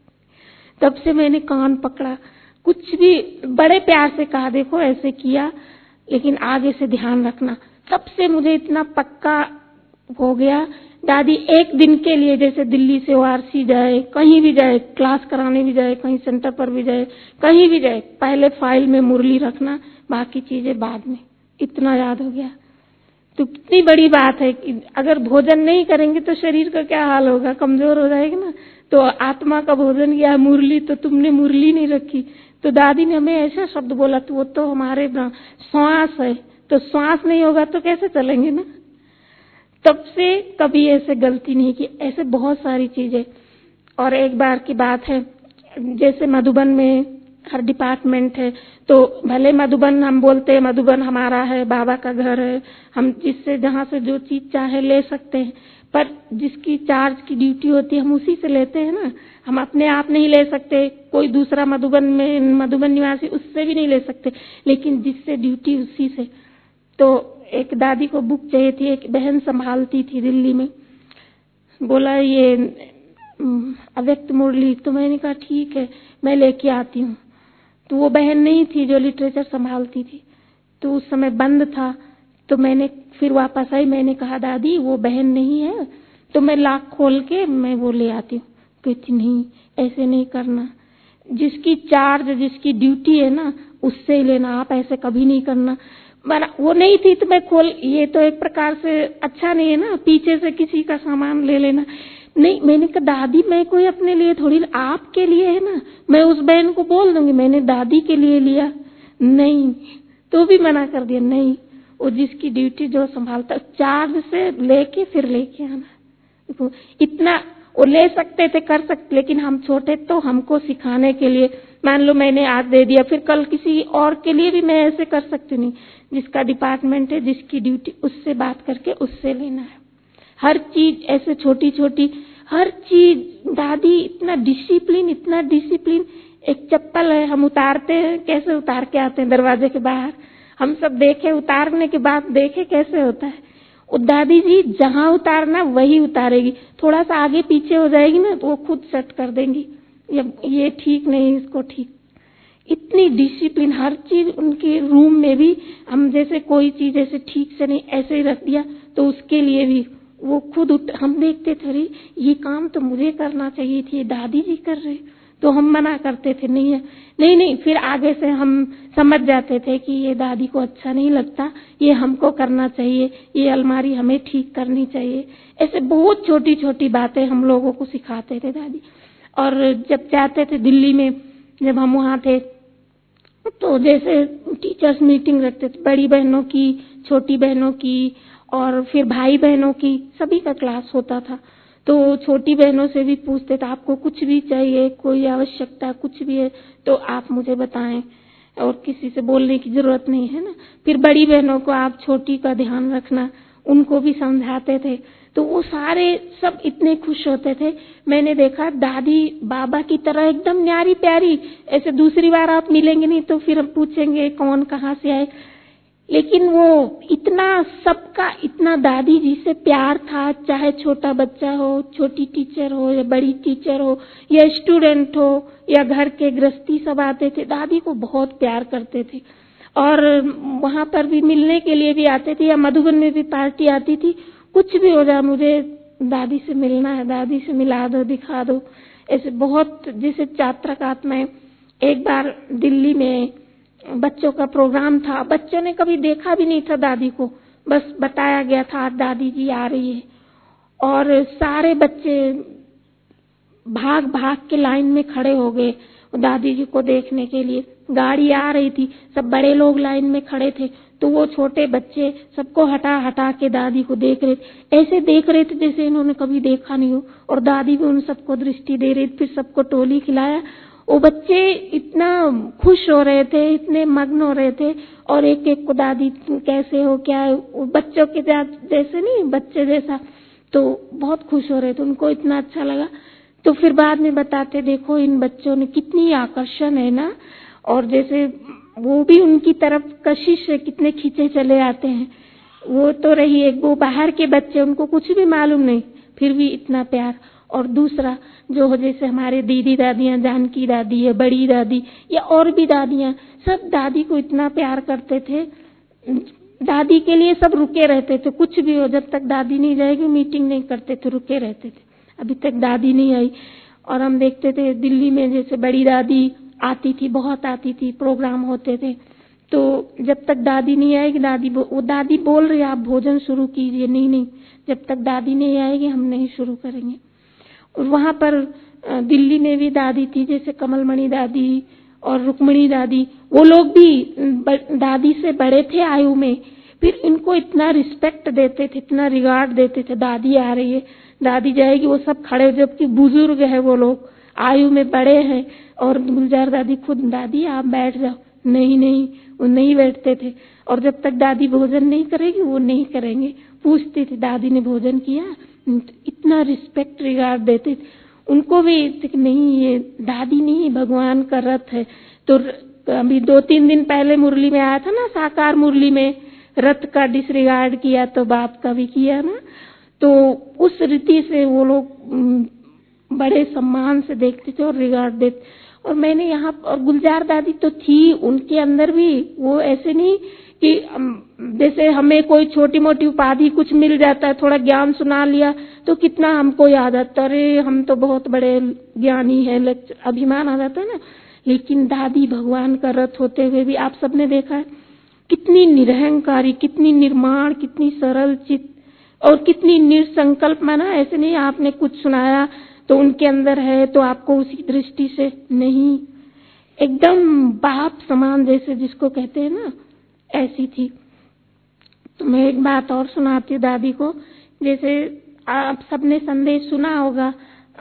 तब से मैंने कान पकड़ा, कुछ भी बड़े प्यार से कहा, देखो ऐसे किया लेकिन आगे से ध्यान रखना। तब से मुझे इतना पक्का हो गया। दादी एक दिन के लिए जैसे दिल्ली से ओआरसी जाए, कहीं भी जाए, क्लास कराने भी जाए, कहीं सेंटर पर भी जाए, कहीं भी जाए, पहले फाइल में मुरली रखना, बाकी चीजें बाद में। इतना याद हो गया। तो कितनी बड़ी बात है कि अगर भोजन नहीं करेंगे तो शरीर का क्या हाल होगा, कमजोर हो जाएगा ना। तो आत्मा का भोजन किया मुरली, तो तुमने मुरली नहीं रखी। तो दादी ने हमें ऐसा शब्द बोला, तो वो तो हमारे श्वास है, तो श्वास नहीं होगा तो कैसे चलेंगे ना। तब से कभी ऐसे गलती नहीं की, ऐसे बहुत सारी चीजें। और एक बार की बात है, जैसे मधुबन में हर डिपार्टमेंट है, तो भले मधुबन हम बोलते हैं मधुबन हमारा है, बाबा का घर है, हम जिससे जहाँ से जो चीज चाहे ले सकते हैं, पर जिसकी चार्ज की ड्यूटी होती है हम उसी से लेते हैं ना। हम अपने आप नहीं ले सकते, कोई दूसरा मधुबन में मधुबन निवासी उससे भी नहीं ले सकते, लेकिन जिससे ड्यूटी उसी से। तो एक दादी को बुक चाहिए थी, एक बहन संभालती थी दिल्ली में, बोला ये अव्यक्त मुरली, तो मैंने कहा ठीक है मैं लेके आती हूँ। तो वो बहन नहीं थी जो लिटरेचर संभालती थी, तो उस समय बंद था। तो मैंने फिर वापस आई, मैंने कहा दादी वो बहन नहीं है, तो मैं लाख खोल के मैं वो ले आती हूँ। कहती नहीं ऐसे नहीं करना, जिसकी चार्ज जिसकी ड्यूटी है ना उससे ही लेना, आप ऐसे कभी नहीं करना। वो नहीं थी तो मैं खोल, ये तो एक प्रकार से अच्छा नहीं है ना, पीछे से किसी का सामान ले लेना। नहीं, मैंने कहा दादी मैं कोई अपने लिए थोड़ी, आपके लिए है ना। मैं उस बहन को बोल दूंगी मैंने दादी के लिए लिया, नहीं तो भी मना कर दिया, नहीं वो जिसकी ड्यूटी जो संभालता चार्ज से लेके फिर लेके आना। इतना वो ले सकते थे, कर सकते, लेकिन हम छोटे तो हमको सिखाने के लिए, मान लो मैंने आज दे दिया, फिर कल किसी और के लिए भी मैं ऐसे कर सकती नहीं। जिसका डिपार्टमेंट है, जिसकी ड्यूटी, उससे बात करके उससे लेना है। हर चीज ऐसे छोटी छोटी हर चीज। दादी इतना डिसिप्लिन, इतना डिसिप्लिन। एक चप्पल है, हम उतारते हैं, कैसे उतार के आते हैं दरवाजे के बाहर, हम सब देखे, उतारने के बाद देखे कैसे होता है। और दादी जी जहां उतारना वही उतारेगी, थोड़ा सा आगे पीछे हो जाएगी ना तो वो खुद सेट कर देंगी, ये ये ठीक नहीं, इसको ठीक। इतनी डिसिप्लिन, हर चीज उनके रूम में भी हम जैसे कोई चीज ऐसे ठीक से नहीं ऐसे ही रख दिया तो उसके लिए भी वो खुद उठ, हम देखते थे अरे ये काम तो मुझे करना चाहिए थी, दादी जी कर रहे, तो हम मना करते थे नहीं है नहीं नहीं फिर आगे से हम समझ जाते थे कि ये दादी को अच्छा नहीं लगता, ये हमको करना चाहिए, ये अलमारी हमें ठीक करनी चाहिए। ऐसे बहुत छोटी छोटी बातें हम लोगों को सिखाते थे दादी। और जब जाते थे दिल्ली में, जब हम वहाँ थे तो जैसे टीचर्स मीटिंग रखते थे, बड़ी बहनों की, छोटी बहनों की और फिर भाई बहनों की, सभी का क्लास होता था। तो छोटी बहनों से भी पूछते थे आपको कुछ भी चाहिए, कोई आवश्यकता कुछ भी है तो आप मुझे बताएं, और किसी से बोलने की जरूरत नहीं है ना। फिर बड़ी बहनों को आप छोटी का ध्यान रखना, उनको भी समझाते थे। तो वो सारे सब इतने खुश होते थे। मैंने देखा दादी बाबा की तरह एकदम न्यारी प्यारी, ऐसे दूसरी बार आप मिलेंगे नहीं तो फिर हम पूछेंगे कौन कहाँ से आए, लेकिन वो इतना सबका इतना दादी जी से प्यार था, चाहे छोटा बच्चा हो, छोटी टीचर हो या बड़ी टीचर हो या स्टूडेंट हो या घर के गृहस्थी, सब आते थे, दादी को बहुत प्यार करते थे। और वहां पर भी मिलने के लिए भी आते थे, या मधुबन में भी पार्टी आती थी, कुछ भी हो जाए मुझे दादी से मिलना है, दादी से मिला दो, दिखा दो। ऐसे बहुत, जैसे चात्रकात में एक बार दिल्ली में बच्चों का प्रोग्राम था, बच्चों ने कभी देखा भी नहीं था दादी को, बस बताया गया था आज दादी जी आ रही है, और सारे बच्चे भाग भाग के लाइन में खड़े हो गए दादी जी को देखने के लिए। गाड़ी आ रही थी, सब बड़े लोग लाइन में खड़े थे, तो वो छोटे बच्चे सबको हटा हटा के दादी को देख रहे थे, ऐसे देख रहे थे जैसे इन्होंने कभी देखा नहीं हो, और दादी भी उन सबको दृष्टि दे रही थी। फिर सबको टोली खिलाया, वो बच्चे इतना खुश हो रहे थे, इतने मग्न हो रहे थे, और एक एक को दादी कैसे हो, क्या है, वो बच्चों के जैसे नहीं, बच्चे जैसा, तो बहुत खुश हो रहे थे, उनको इतना अच्छा लगा। तो फिर बाद में बताते देखो इन बच्चों ने कितनी आकर्षण है ना, और जैसे वो भी उनकी तरफ कशिश से कितने खींचे चले आते हैं। वो तो रही एक, वो बाहर के बच्चे, उनको कुछ भी मालूम नहीं, फिर भी इतना प्यार। और दूसरा जो जैसे हमारे दीदी दादियां, जानकी दादी है, बड़ी दादी या और भी दादियां, सब दादी को इतना प्यार करते थे, दादी के लिए सब रुके रहते थे, कुछ भी हो, जब तक दादी नहीं जाएगी मीटिंग नहीं करते थे, रुके रहते थे। अभी तक दादी नहीं आई, और हम देखते थे दिल्ली में जैसे बड़ी दादी आती थी, बहुत आती थी, प्रोग्राम होते थे, तो जब तक दादी नहीं आएगी, दादी वो दादी बोल रही आप भोजन शुरू कीजिए, नहीं नहीं जब तक दादी नहीं आएगी हम नहीं शुरू करेंगे। और वहां पर दिल्ली में भी दादी थी, जैसे कमलमणि दादी और रुक्मणी दादी, वो लोग भी दादी से बड़े थे आयु में, फिर इनको इतना रिस्पेक्ट देते थे, इतना रिगार्ड देते थे, दादी आ रही है, दादी जाएगी, वो सब खड़े, जबकि बुजुर्ग है वो लोग, आयु में बड़े हैं, और गुलजार दादी खुद, दादी आप बैठ जाओ, नहीं नहीं वो नहीं बैठते थे। और जब तक दादी भोजन नहीं करेगी वो नहीं करेंगे, पूछती थी दादी ने भोजन किया, इतना रिस्पेक्ट रिगार्ड देते थे उनको भी, नहीं ये दादी नहीं भगवान का रथ है। तो अभी दो तीन दिन पहले मुरली में आया था ना, साकार मुरली में, रथ का डिसरिगार्ड किया तो बाप का भी किया ना, तो उस रीति से वो लोग बड़े सम्मान से देखते थे और रिगार्ड देते। और मैंने यहाँ, और गुलजार दादी तो थी, उनके अंदर भी वो ऐसे नहीं कि जैसे हमें कोई छोटी मोटी उपाधि कुछ मिल जाता है, थोड़ा ज्ञान सुना लिया तो कितना हमको याद आता, अरे हम तो बहुत बड़े ज्ञानी हैं, अभिमान आ जाता है ना। लेकिन दादी भगवान का रथ होते हुए भी आप सबने देखा है कितनी निरहंकारी, कितनी निर्माण, कितनी सरल चित्त, और कितनी निसंकल्प माना। ऐसे नहीं आपने कुछ सुनाया तो उनके अंदर है तो आपको उसी दृष्टि से नहीं, एकदम बाप समान, जैसे जिसको कहते हैं ना, ऐसी थी। तो मैं एक बात और सुनाती हूँ दादी को, जैसे आप सबने संदेश सुना होगा,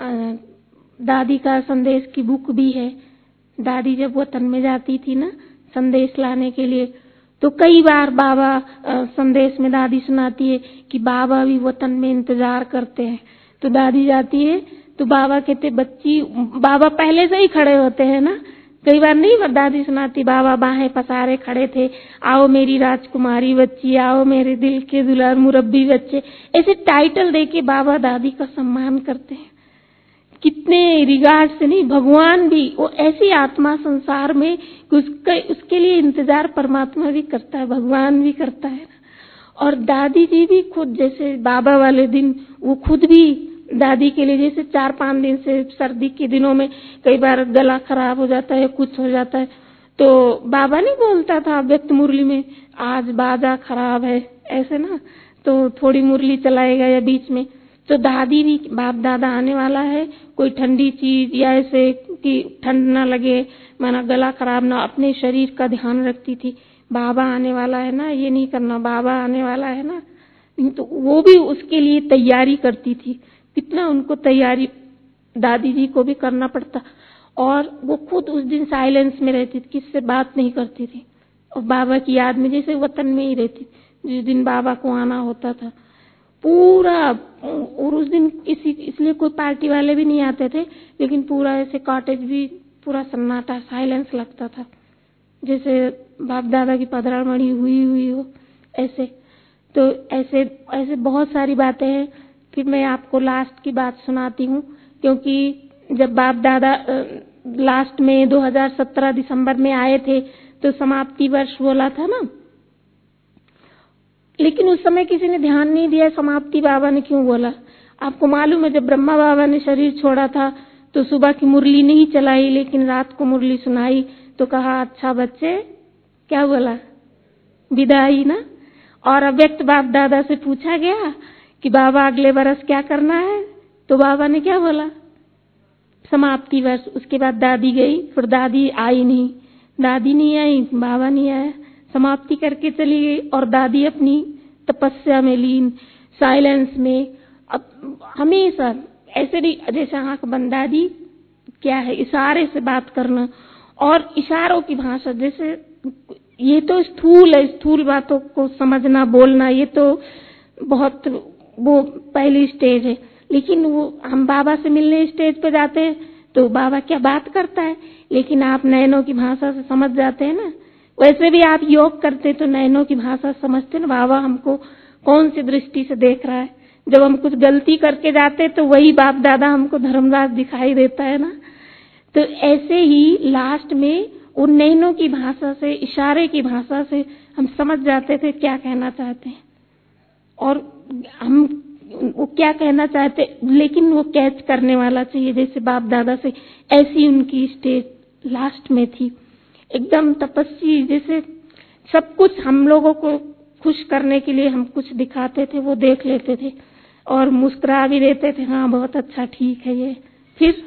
दादी का संदेश की बुक भी है। दादी जब वतन में जाती थी ना संदेश लाने के लिए, तो कई बार बाबा संदेश में दादी सुनाती है कि बाबा भी वतन में इंतजार करते हैं। तो दादी जाती है तो बाबा कहते बच्ची, बाबा पहले से ही खड़े होते हैं ना, कई बार नहीं दादी सुनाती, बाबा बाहें पसारे खड़े थे, आओ मेरी राजकुमारी बच्ची, आओ मेरे दिल के दुलार मुरब्बी बच्चे, ऐसे टाइटल देके बाबा दादी का सम्मान करते हैं। कितने रिगार्ड से नहीं, भगवान भी वो ऐसी आत्मा संसार में कि उसके उसके लिए इंतजार परमात्मा भी करता है, भगवान भी करता है। और दादी जी भी खुद, जैसे बाबा वाले दिन वो खुद भी दादी के लिए, जैसे चार पांच दिन से सर्दी के दिनों में कई बार गला खराब हो जाता है, कुछ हो जाता है, तो बाबा नहीं बोलता था व्यक्त मुरली में, आज बाजा खराब है ऐसे ना, तो थोड़ी मुरली चलाएगा या बीच में, तो दादी भी, बाप दादा आने वाला है, कोई ठंडी चीज या ऐसे कि ठंड ना लगे, माना गला खराब ना, अपने शरीर का ध्यान रखती थी। बाबा आने वाला है ना, ये नहीं करना, बाबा आने वाला है ना, तो वो भी उसके लिए तैयारी करती थी। कितना उनको तैयारी दादी जी को भी करना पड़ता। और वो खुद उस दिन साइलेंस में रहती थी, किससे बात नहीं करती थी, और बाबा की याद में जैसे वतन में ही रहती, जिस दिन बाबा को आना होता था पूरा। और उस दिन इसी इसलिए कोई पार्टी वाले भी नहीं आते थे, लेकिन पूरा ऐसे कॉटेज भी पूरा सन्नाटा, साइलेंस लगता था, जैसे बाप दादा की पधरामणि हुई हुई हो ऐसे। तो ऐसे ऐसे बहुत सारी बातें हैं। फिर मैं आपको लास्ट की बात सुनाती हूँ, क्योंकि जब बाप दादा लास्ट में दो हज़ार सत्रह दिसंबर में आए थे तो समाप्ति वर्ष बोला था ना, लेकिन उस समय किसी ने ध्यान नहीं दिया समाप्ति बाबा ने क्यों बोला। आपको मालूम है, जब ब्रह्मा बाबा ने शरीर छोड़ा था तो सुबह की मुरली नहीं चलाई, लेकिन रात को मुरली सुनाई, तो कहा अच्छा बच्चे, क्या बोला, विदाई ना। और अव्यक्त बाप दादा से पूछा गया कि बाबा अगले बरस क्या करना है, तो बाबा ने क्या बोला, समाप्ति वर्ष। उसके बाद दादी गई, फिर दादी आई नहीं, दादी नहीं आई, बाबा नहीं आया, समाप्ति करके चली गई। और दादी अपनी तपस्या में लीन, साइलेंस में, अब हमेशा ऐसे नहीं, जैसे आंख बंद, दादी क्या है, इशारे से बात करना, और इशारों की भाषा, जैसे ये तो स्थूल है, स्थूल बातों को समझना, बोलना, ये तो बहुत वो पहली स्टेज है। लेकिन वो हम बाबा से मिलने स्टेज पे जाते हैं तो बाबा क्या बात करता है, लेकिन आप नयनों की भाषा से समझ जाते हैं ना। वैसे भी आप योग करते तो नयनों की भाषा समझते ना, बाबा हमको कौन सी दृष्टि से देख रहा है। जब हम कुछ गलती करके जाते तो वही बाप दादा हमको धर्मदास दिखाई देता है ना। तो ऐसे ही लास्ट में उन नैनों की भाषा से, इशारे की भाषा से हम समझ जाते थे क्या कहना चाहते हैं, और हम वो क्या कहना चाहते, लेकिन वो कैच करने वाला चाहिए, जैसे बाप दादा से। ऐसी उनकी स्टेज लास्ट में थी, एकदम तपस्वी, जैसे सब कुछ हम लोगों को खुश करने के लिए हम कुछ दिखाते थे, वो देख लेते थे और मुस्कुरा भी देते थे, हाँ बहुत अच्छा, ठीक है ये। फिर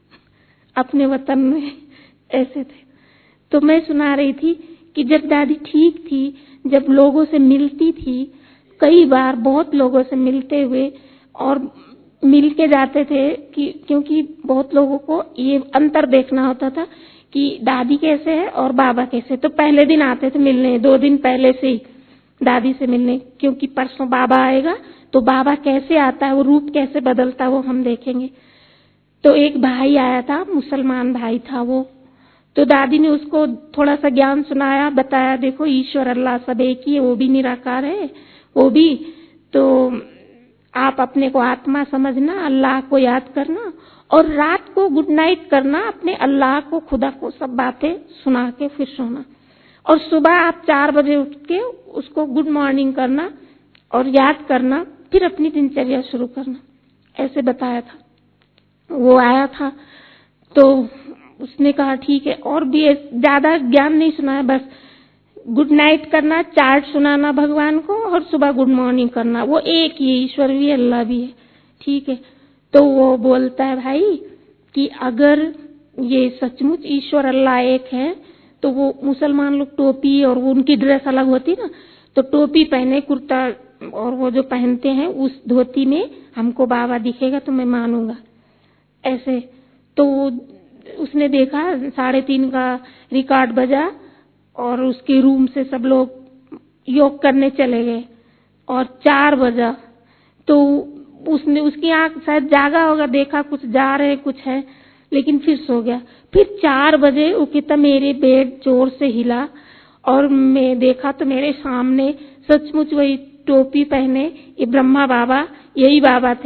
अपने वतन में ऐसे थे। तो मैं सुना रही थी कि जब दादी ठीक थी, जब लोगों से मिलती थी, कई बार बहुत लोगों से मिलते हुए और मिल के जाते थे, कि क्योंकि बहुत लोगों को ये अंतर देखना होता था कि दादी कैसे है और बाबा कैसे। तो पहले दिन आते थे मिलने, दो दिन पहले से ही दादी से मिलने, क्योंकि परसों बाबा आएगा तो बाबा कैसे आता है, वो रूप कैसे बदलता है वो हम देखेंगे। तो एक भाई आया था, मुसलमान भाई था वो, तो दादी ने उसको थोड़ा सा ज्ञान सुनाया, बताया देखो ईश्वर अल्लाह सब एक ही है, वो भी निराकार है, वो भी, तो आप अपने को आत्मा समझना, अल्लाह को याद करना, और रात को गुड नाइट करना अपने अल्लाह को, खुदा को सब बातें सुना के फिर सोना, और सुबह आप चार बजे उठ के उसको गुड मॉर्निंग करना और याद करना, फिर अपनी दिनचर्या शुरू करना, ऐसे बताया था। वो आया था तो उसने कहा ठीक है, और भी ज्यादा ज्ञान नहीं सुनाया, बस गुड नाइट करना, चार्ट सुनाना भगवान को, और सुबह गुड मॉर्निंग करना, वो एक ही ईश्वर भी अल्लाह भी है, ठीक है। तो वो बोलता है भाई कि अगर ये सचमुच ईश्वर अल्लाह एक है तो वो मुसलमान लोग टोपी और वो उनकी ड्रेस अलग होती ना, तो टोपी पहने, कुर्ता और वो जो पहनते हैं उस धोती में हमको बाबा दिखेगा तो मैं मानूंगा ऐसे। तो उसने देखा साढ़े तीन का रिकॉर्ड बजा और उसके रूम से सब लोग योग करने चले गए, और चार बजा तो उसने, उसकी आंख शायद जागा होगा, देखा कुछ जा रहे कुछ है, लेकिन फिर सो गया। फिर चार बजे वो कहता मेरे बेड जोर से हिला और मैं देखा तो मेरे सामने सचमुच वही टोपी पहने ये ब्रह्मा बाबा, यही बाबा थे,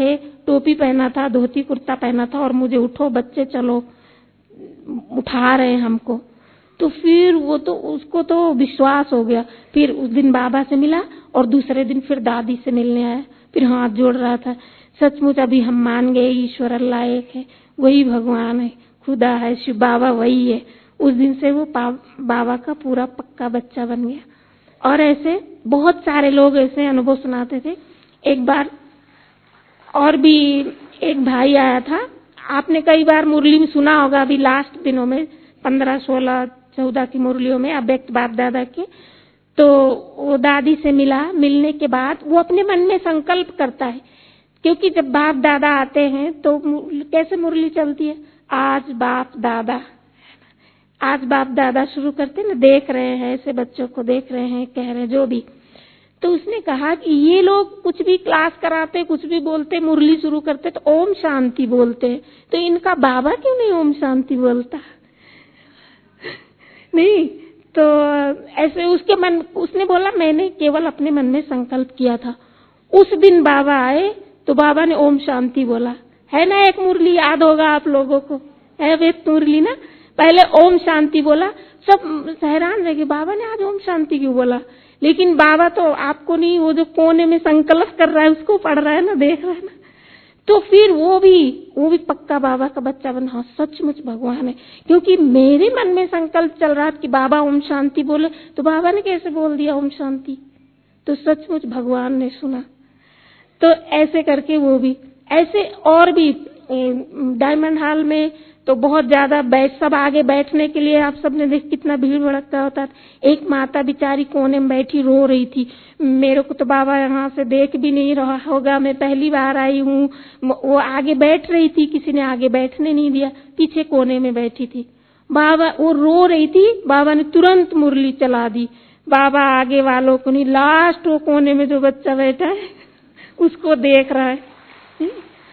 टोपी पहना था, धोती कुर्ता पहना था और मुझे उठो बच्चे चलो, उठा रहे हैं हमको। तो फिर वो तो उसको तो विश्वास हो गया। फिर उस दिन बाबा से मिला और दूसरे दिन फिर दादी से मिलने आया, फिर हाथ जोड़ रहा था। सचमुच अभी हम मान गए ईश्वर अल्लाह एक है, वही भगवान है, खुदा है, शिव बाबा वही है। उस दिन से वो बाबा का पूरा पक्का बच्चा बन गया। और ऐसे बहुत सारे लोग ऐसे अनुभव सुनाते थे। एक बार और भी एक भाई आया था, आपने कई बार मुरली में सुना होगा, अभी लास्ट दिनों में पंद्रह सोलह चौदह की मुरलियों में अव्यक्त बाप दादा के। तो वो दादी से मिला, मिलने के बाद वो अपने मन में संकल्प करता है, क्योंकि जब बाप दादा आते हैं तो कैसे मुरली चलती है, आज बाप दादा, आज बाप दादा शुरू करते ना, देख रहे हैं ऐसे बच्चों को, देख रहे हैं, कह रहे हैं जो भी। तो उसने कहा कि ये लोग कुछ भी क्लास कराते, कुछ भी बोलते, मुरली शुरू करते तो ओम शांति बोलते हैं, तो इनका बाबा क्यों नहीं ओम शांति बोलता? नहीं, तो ऐसे उसके मन, उसने बोला मैंने केवल अपने मन में संकल्प किया था। उस दिन बाबा आए तो बाबा ने ओम शांति बोला, है ना, एक मुरली याद होगा आप लोगों को, है वे मुरली ना, पहले ओम शांति बोला, सब हैरान रह गए, बाबा ने आज ओम शांति क्यों बोला? लेकिन बाबा तो आपको नहीं, वो जो कोने में संकल्प कर रहा है उसको पढ़ रहा है ना, देख रहा है ना। तो फिर वो भी वो भी पक्का बाबा का बच्चा बना। हाँ, सचमुच भगवान है, क्योंकि मेरे मन में संकल्प चल रहा था कि बाबा ओम शांति बोले, तो बाबा ने कैसे बोल दिया ओम शांति? तो सचमुच भगवान ने सुना। तो ऐसे करके वो भी ऐसे, और भी डायमंड हॉल में तो बहुत ज्यादा बैठ, सब आगे बैठने के लिए आप सबने देख कितना भीड़ भड़कता होता था। एक माता बिचारी कोने में बैठी रो रही थी, मेरे को तो बाबा यहाँ से देख भी नहीं रहा होगा, मैं पहली बार आई हूँ। वो आगे बैठ रही थी, किसी ने आगे बैठने नहीं दिया, पीछे कोने में बैठी थी। बाबा, वो रो रही थी, बाबा ने तुरंत मुरली चला दी। बाबा आगे वालों को नहीं, लास्ट वो कोने में जो बच्चा बैठा है उसको देख रहा है।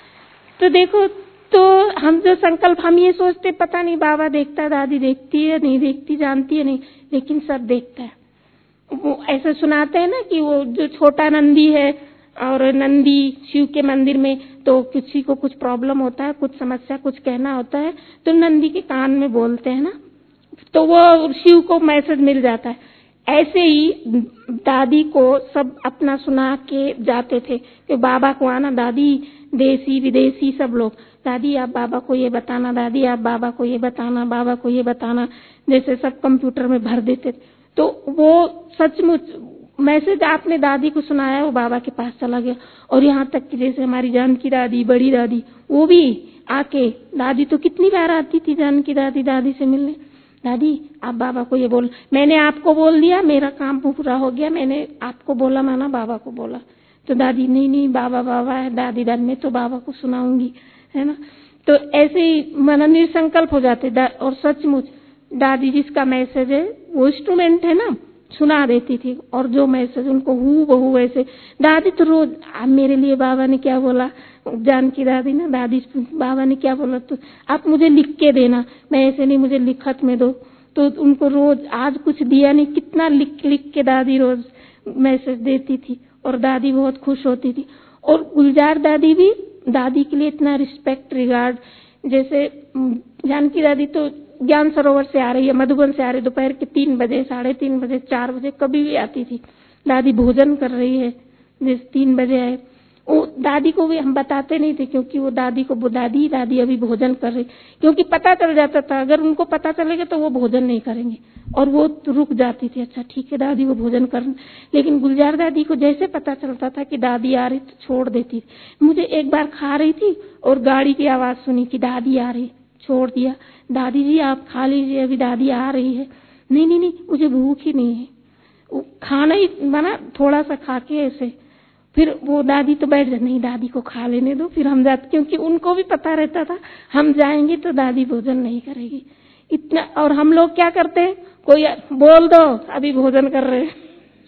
तो देखो, तो हम जो संकल्प, हम ये सोचते पता नहीं बाबा देखता, दादी देखती है नहीं देखती, जानती है नहीं, लेकिन सब देखता है। वो ऐसे सुनाते हैं ना कि वो जो छोटा नंदी है, और नंदी शिव के मंदिर में, तो किसी को कुछ प्रॉब्लम होता है, कुछ समस्या, कुछ कहना होता है, तो नंदी के कान में बोलते हैं ना, तो वो शिव को मैसेज मिल जाता है। ऐसे ही दादी को सब अपना सुना के जाते थे कि बाबा को आना, दादी, देसी विदेशी सब लोग, दादी आप बाबा को ये बताना, दादी आप बाबा को ये बताना, बाबा को ये बताना, जैसे सब कंप्यूटर में भर देते थे। तो वो सचमुच मैसेज आपने दादी को सुनाया, वो बाबा के पास चला गया। और यहाँ तक कि जैसे हमारी जानकी दादी, बड़ी दादी, वो भी आके, दादी तो कितनी बार आती थी जानकी दादी दादी से मिलने, दादी आप बाबा को ये बोल, मैंने आपको बोल दिया, मेरा काम पूरा हो गया, मैंने आपको बोला माना, बाबा को बोला। तो दादी नहीं नहीं बाबा बाबा है, दादी दादी मैं तो बाबा को सुनाऊंगी, है ना। तो ऐसे ही मन निर्संकल्प हो जाते। और सचमुच दादी जिसका मैसेज है वो इंस्ट्रूमेंट है ना, सुना देती थी, और जो मैसेज उनको हू बहू वैसे। दादी तो रोज, मेरे लिए बाबा ने क्या बोला, जानकी दादी ना, दादी बाबा ने क्या बोला तो आप मुझे लिख के देना, मैं ऐसे नहीं, मुझे लिखत में दो। तो उनको रोज, आज कुछ दिया नहीं, कितना लिख लिख के दादी रोज मैसेज देती थी, और दादी बहुत खुश होती थी। और गुलजार दादी भी दादी के लिए इतना रिस्पेक्ट, रिगार्ड, जैसे जानकी दादी तो ज्ञान सरोवर से आ रही है, मधुबन से आ रही, दोपहर के तीन बजे, साढ़े तीन बजे, चार बजे कभी भी आती थी। दादी भोजन कर रही है, जैसे तीन बजे आए, वो दादी को भी हम बताते नहीं थे, क्योंकि वो दादी को दादी दादी अभी भोजन कर रही, क्योंकि पता चल जाता था, अगर उनको पता चलेगा तो वो भोजन नहीं करेंगे, और वो रुक जाती थी, अच्छा ठीक है दादी वो भोजन कर। लेकिन गुलजार दादी को जैसे पता चलता था कि दादी आ रही तो छोड़ देती थी। मुझे एक बार खा रही थी और गाड़ी की आवाज सुनी कि दादी आ रही, छोड़ दिया, दादी जी आप खा लीजिए, अभी दादी आ रही है। नहीं नहीं नहीं मुझे भूख ही नहीं है, वो खाना ही बना, थोड़ा सा खा के ऐसे, फिर वो दादी तो बैठ जाए, नहीं दादी को खा लेने दो, फिर हम जाते, क्योंकि उनको भी पता रहता था हम जाएंगे तो दादी भोजन नहीं करेगी इतना। और हम लोग क्या करते हैं, कोई बोल दो अभी भोजन कर रहे हैं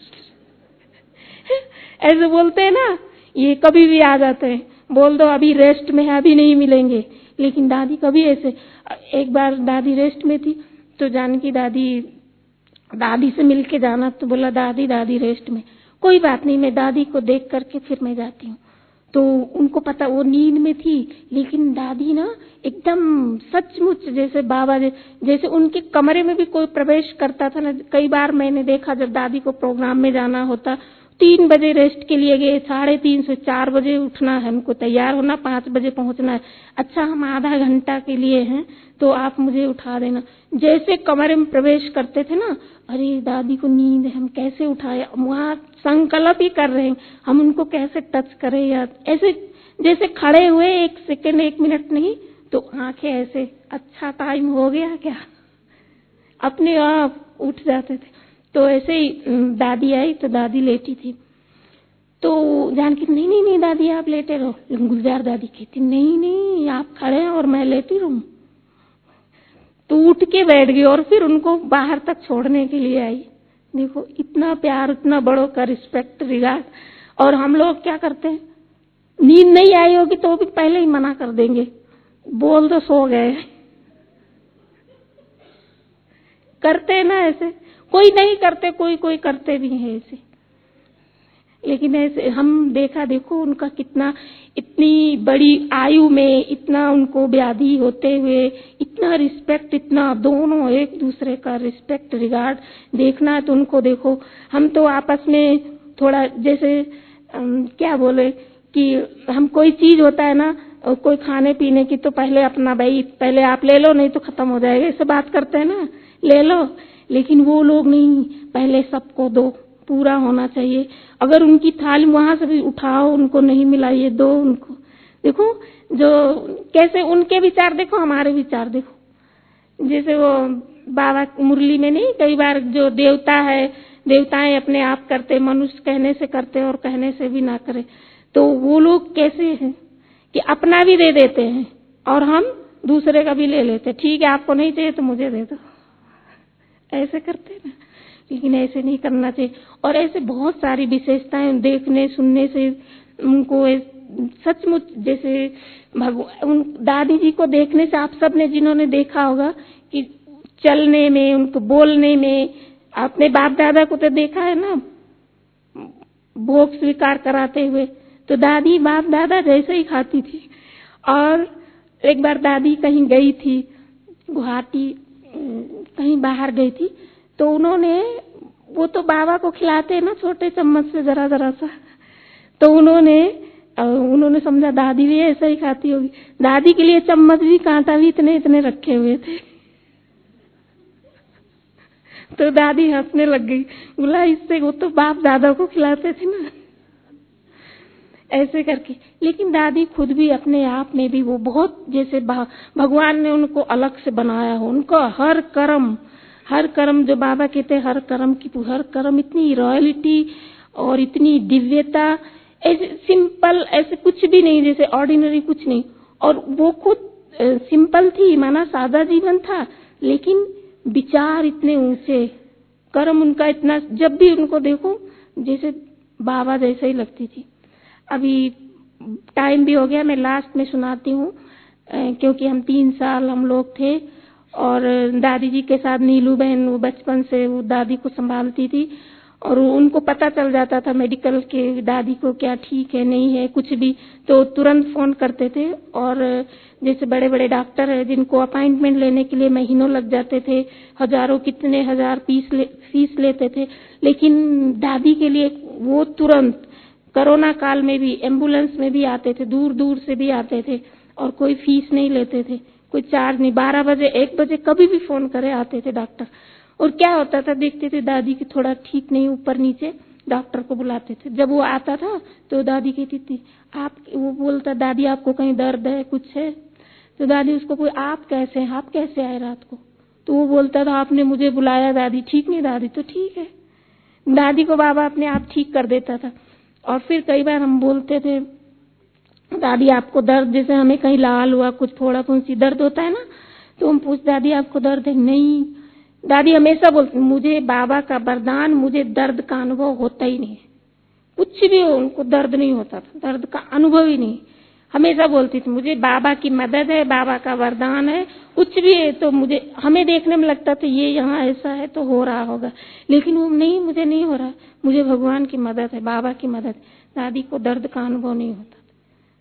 ऐसे बोलते हैं ना, ये कभी भी आ जाते हैं, बोल दो अभी रेस्ट में है, अभी नहीं मिलेंगे। लेकिन दादी कभी ऐसे, एक बार दादी रेस्ट में थी, तो जानकी दादी दादी से मिलके जाना, तो बोला दादी दादी रेस्ट में, कोई बात नहीं, मैं दादी को देख करके फिर मैं जाती हूँ। तो उनको पता, वो नींद में थी, लेकिन दादी ना एकदम सचमुच जैसे बाबा जैसे उनके कमरे में भी कोई प्रवेश करता था ना। कई बार मैंने देखा जब दादी को प्रोग्राम में जाना होता, तीन बजे रेस्ट के लिए गए, साढ़े तीन से चार बजे उठना है, हमको तैयार होना, पांच बजे पहुंचना है। अच्छा हम आधा घंटा के लिए हैं तो आप मुझे उठा देना। जैसे कमरे में प्रवेश करते थे ना, अरे दादी को नींद है, हम कैसे उठाए, वहां संकल्प ही कर रहे हैं हम उनको कैसे टच करें या ऐसे जैसे खड़े हुए एक सेकंड एक मिनट नहीं तो आंखें ऐसे, अच्छा टाइम हो गया क्या, अपने आप उठ जाते थे। तो ऐसे ही दादी आई तो दादी लेटी थी, तो जानकी नहीं नहीं नहीं दादी आप लेटे रहो। गुलजार दादी कहती नहीं नहीं आप खड़े हैं और मैं लेटी रहूं। तो उठ के बैठ गई और फिर उनको बाहर तक छोड़ने के लिए आई। देखो इतना प्यार, इतना बड़ों का रिस्पेक्ट, रिगार्ड। और हम लोग क्या करते हैं, नींद नहीं आई होगी तो भी पहले ही मना कर देंगे, बोल दो सो गए। करते हैं ना ऐसे, कोई नहीं करते, कोई कोई करते भी हैं ऐसे। लेकिन ऐसे हम देखा, देखो उनका कितना, इतनी बड़ी आयु में इतना उनको व्याधि होते हुए इतना रिस्पेक्ट, इतना दोनों एक दूसरे का रिस्पेक्ट, रिगार्ड देखना है तो उनको देखो। हम तो आपस में थोड़ा जैसे अम, क्या बोले कि हम कोई चीज होता है ना, कोई खाने पीने की, तो पहले अपना भाई पहले आप ले लो नहीं तो खत्म हो जाएगा, ऐसे बात करते हैं ना, ले लो। लेकिन वो लोग नहीं, पहले सबको दो, पूरा होना चाहिए। अगर उनकी थाली वहां से भी उठाओ, उनको नहीं मिला ये दो उनको। देखो जो कैसे उनके विचार देखो, हमारे विचार देखो। जैसे वो बाबा मुरली में नहीं, कई बार जो देवता है, देवताएं अपने आप करते, मनुष्य कहने से करते और कहने से भी ना करे। तो वो लोग कैसे हैं कि अपना भी दे देते हैं और हम दूसरे का भी ले लेते, ठीक है आपको नहीं चाहिए तो मुझे दे दो, ऐसे करते ना। लेकिन ऐसे नहीं करना चाहिए। और ऐसे बहुत सारी विशेषताएं देखने सुनने से उनको सचमुच, जैसे भगवान दादी जी को देखने से, आप सब ने जिन्होंने देखा होगा कि चलने में, उनको बोलने में, अपने बाप दादा को तो देखा है ना भोग स्वीकार कराते हुए, तो दादी बाप दादा जैसे ही खाती थी। और एक बार दादी कहीं गई थी, गुवाहाटी कहीं बाहर गई थी, तो उन्होंने, वो तो बाबा को खिलाते हैं ना छोटे चम्मच से जरा जरा सा, तो उन्होंने उन्होंने समझा दादी भी ऐसा ही खाती होगी। दादी के लिए चम्मच भी, कांटा भी इतने इतने रखे हुए थे। तो दादी हंसने लग गई, बोला इससे वो तो बाप दादा को खिलाते थे ना, ऐसे करके। लेकिन दादी खुद भी अपने आप में भी वो बहुत, जैसे भगवान ने उनको अलग से बनाया हो, उनको हर कर्म, हर कर्म जो बाबा कहते हैं, हर कर्म की हर कर्म इतनी रॉयलिटी और इतनी दिव्यता, ऐसे सिंपल, ऐसे कुछ भी नहीं, जैसे ऑर्डिनरी कुछ नहीं। और वो खुद सिंपल थी, माना सादा जीवन था, लेकिन विचार इतने ऊंचे, कर्म उनका इतना, जब भी उनको देखो जैसे बाबा जैसे ही लगती थी। अभी टाइम भी हो गया, मैं लास्ट में सुनाती हूँ, क्योंकि हम तीन साल हम लोग थे और दादी जी के साथ नीलू बहन वो बचपन से वो दादी को संभालती थी और उनको पता चल जाता था मेडिकल के दादी को क्या ठीक है नहीं है कुछ भी, तो तुरंत फोन करते थे। और जैसे बड़े बड़े डॉक्टर है जिनको अपॉइंटमेंट लेने के लिए महीनों लग जाते थे, हजारों कितने हजार फीस ले, फीस लेते थे, लेकिन दादी के लिए वो तुरंत, कोरोना काल में भी एम्बुलेंस में भी आते थे, दूर दूर से भी आते थे और कोई फीस नहीं लेते थे, कोई चार्ज नहीं। बारह बजे एक बजे कभी भी फोन करे आते थे डॉक्टर। और क्या होता था, देखते थे दादी की थोड़ा ठीक नहीं, ऊपर नीचे, डॉक्टर को बुलाते थे। जब वो आता था तो दादी कहती थी आप, वो बोलता दादी आपको कहीं दर्द है कुछ है, तो दादी उसको बोल आप कैसे हैं, आप कैसे आए रात को, तो वो बोलता था आपने मुझे बुलाया दादी, ठीक नहीं दादी, तो ठीक है। दादी को बाबा अपने आप ठीक कर देता था। और फिर कई बार हम बोलते थे दादी आपको दर्द, जैसे हमें कहीं लाल हुआ, कुछ फोड़ा फुंसी दर्द होता है ना, तो हम पूछ दादी आपको दर्द है, नहीं। दादी हमेशा बोलती मुझे बाबा का वरदान, मुझे दर्द का अनुभव होता ही नहीं, कुछ भी हो उनको दर्द नहीं होता था, दर्द का अनुभव ही नहीं। हमेशा बोलती थी मुझे बाबा की मदद है, बाबा का वरदान है, कुछ भी है तो मुझे, हमें देखने में लगता था ये यहाँ ऐसा है तो हो रहा होगा, लेकिन वो नहीं, मुझे नहीं हो रहा, मुझे भगवान की मदद है, बाबा की मदद। दादी को दर्द का अनुभव नहीं होता।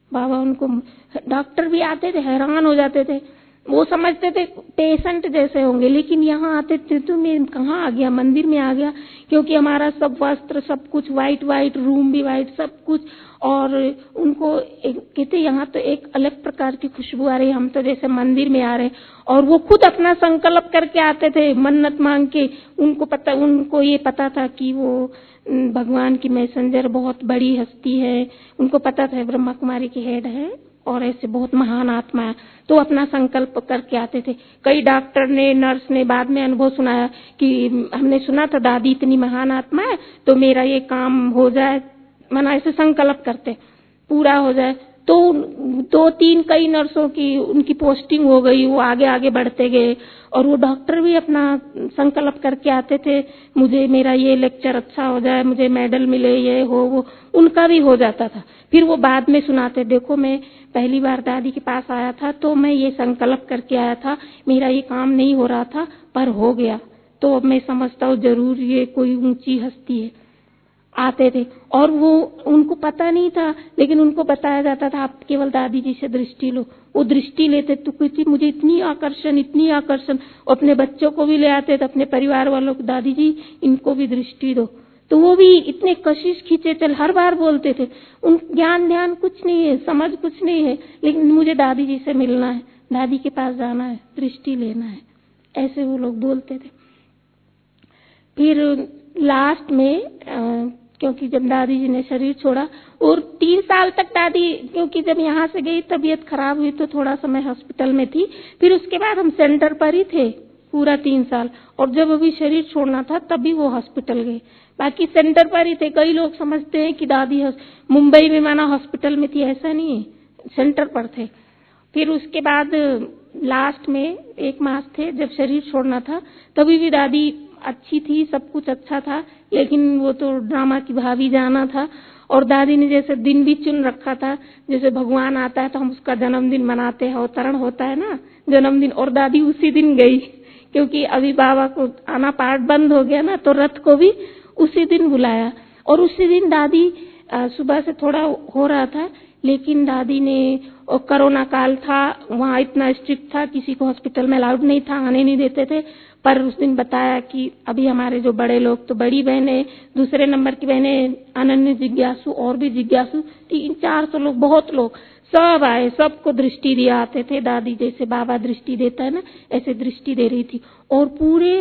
बाबा उनको, डॉक्टर भी आते थे, हैरान हो जाते थे, वो समझते थे पेशेंट जैसे होंगे, लेकिन यहाँ आते थे तो मैं कहाँ आ गया, मंदिर में आ गया, क्योंकि हमारा सब वस्त्र सब कुछ वाइट वाइट, रूम भी वाइट, सब कुछ। और उनको कहते यहाँ तो एक अलग प्रकार की खुशबू आ रही, हम तो जैसे मंदिर में आ रहे। और वो खुद अपना संकल्प करके आते थे, मन्नत मांग के। उनको पता उनको ये पता था कि वो भगवान की मैसेंजर बहुत बड़ी हस्ती है, उनको पता था ब्रह्मा कुमारी की हेड है और ऐसे बहुत महान आत्मा है, तो अपना संकल्प करके आते थे। कई डॉक्टर ने, नर्स ने बाद में अनुभव सुनाया कि हमने सुना था दादी इतनी महान आत्मा है, तो मेरा ये काम हो जाए, मना ऐसे संकल्प करते पूरा हो जाए। तो दो तीन कई नर्सों की उनकी पोस्टिंग हो गई, वो आगे आगे बढ़ते गए। और वो डॉक्टर भी अपना संकल्प करके आते थे, मुझे मेरा ये लेक्चर अच्छा हो जाए, मुझे मेडल मिले, ये हो वो, उनका भी हो जाता था। फिर वो बाद में सुनाते, देखो मैं पहली बार दादी के पास आया था तो मैं ये संकल्प करके आया था, मेरा ये काम नहीं हो रहा था पर हो गया, तो अब मैं समझता हूँ जरूर ये कोई ऊंची हस्ती है। आते थे और वो उनको पता नहीं था, लेकिन उनको बताया जाता था आप केवल दादी जी से दृष्टि लो। वो दृष्टि लेते तो कहती मुझे इतनी आकर्षण, इतनी आकर्षण, अपने बच्चों को भी ले आते थे, अपने परिवार वालों को, दादी जी इनको भी दृष्टि दो। तो वो भी इतने कशिश खींचे चल, हर बार बोलते थे, उन ज्ञान ध्यान कुछ नहीं है, समझ कुछ नहीं है, लेकिन मुझे दादी जी से मिलना है, दादी के पास जाना है, दृष्टि लेना है, ऐसे वो लोग बोलते थे। फिर लास्ट में आ, क्योंकि जब दादी जी ने शरीर छोड़ा और तीन साल तक दादी, क्योंकि जब यहाँ से गई तबीयत खराब हुई तो थोड़ा समय हॉस्पिटल में थी, फिर उसके बाद हम सेंटर पर ही थे पूरा तीन साल। और जब अभी शरीर छोड़ना था तभी वो हॉस्पिटल गए, बाकी सेंटर पर ही थे। कई लोग समझते हैं कि दादी मुंबई में माना हॉस्पिटल में थी, ऐसा नहीं है, सेंटर पर थे। फिर उसके बाद लास्ट में एक मास थे जब शरीर छोड़ना था, तभी भी दादी अच्छी थी, सब कुछ अच्छा था, लेकिन वो तो ड्रामा की भाभी जाना था। और दादी ने जैसे दिन भी चुन रखा था, जैसे भगवान आता है तो हम उसका जन्मदिन मनाते हैं, अवतरण होता है ना जन्मदिन, और दादी उसी दिन गई, क्योंकि अभी बाबा को आना पाठ बंद हो गया ना, तो रथ को भी उसी दिन बुलाया। और उसी दिन दादी सुबह से थोड़ा हो रहा था, लेकिन दादी ने, और कोरोना काल था, वहाँ इतना स्ट्रिक्ट था, किसी को हॉस्पिटल में अलाउड नहीं था, आने नहीं देते थे। पर उस दिन बताया कि अभी हमारे जो बड़े लोग, तो बड़ी बहनें, दूसरे नंबर की बहनें अनन्य जिज्ञासु और भी जिज्ञासु, तीन चार सौ लोग, बहुत लोग सब आए, सबको दृष्टि दिया आते थे। दादी जैसे बाबा दृष्टि देता है ना, ऐसे दृष्टि दे रही थी। और पूरे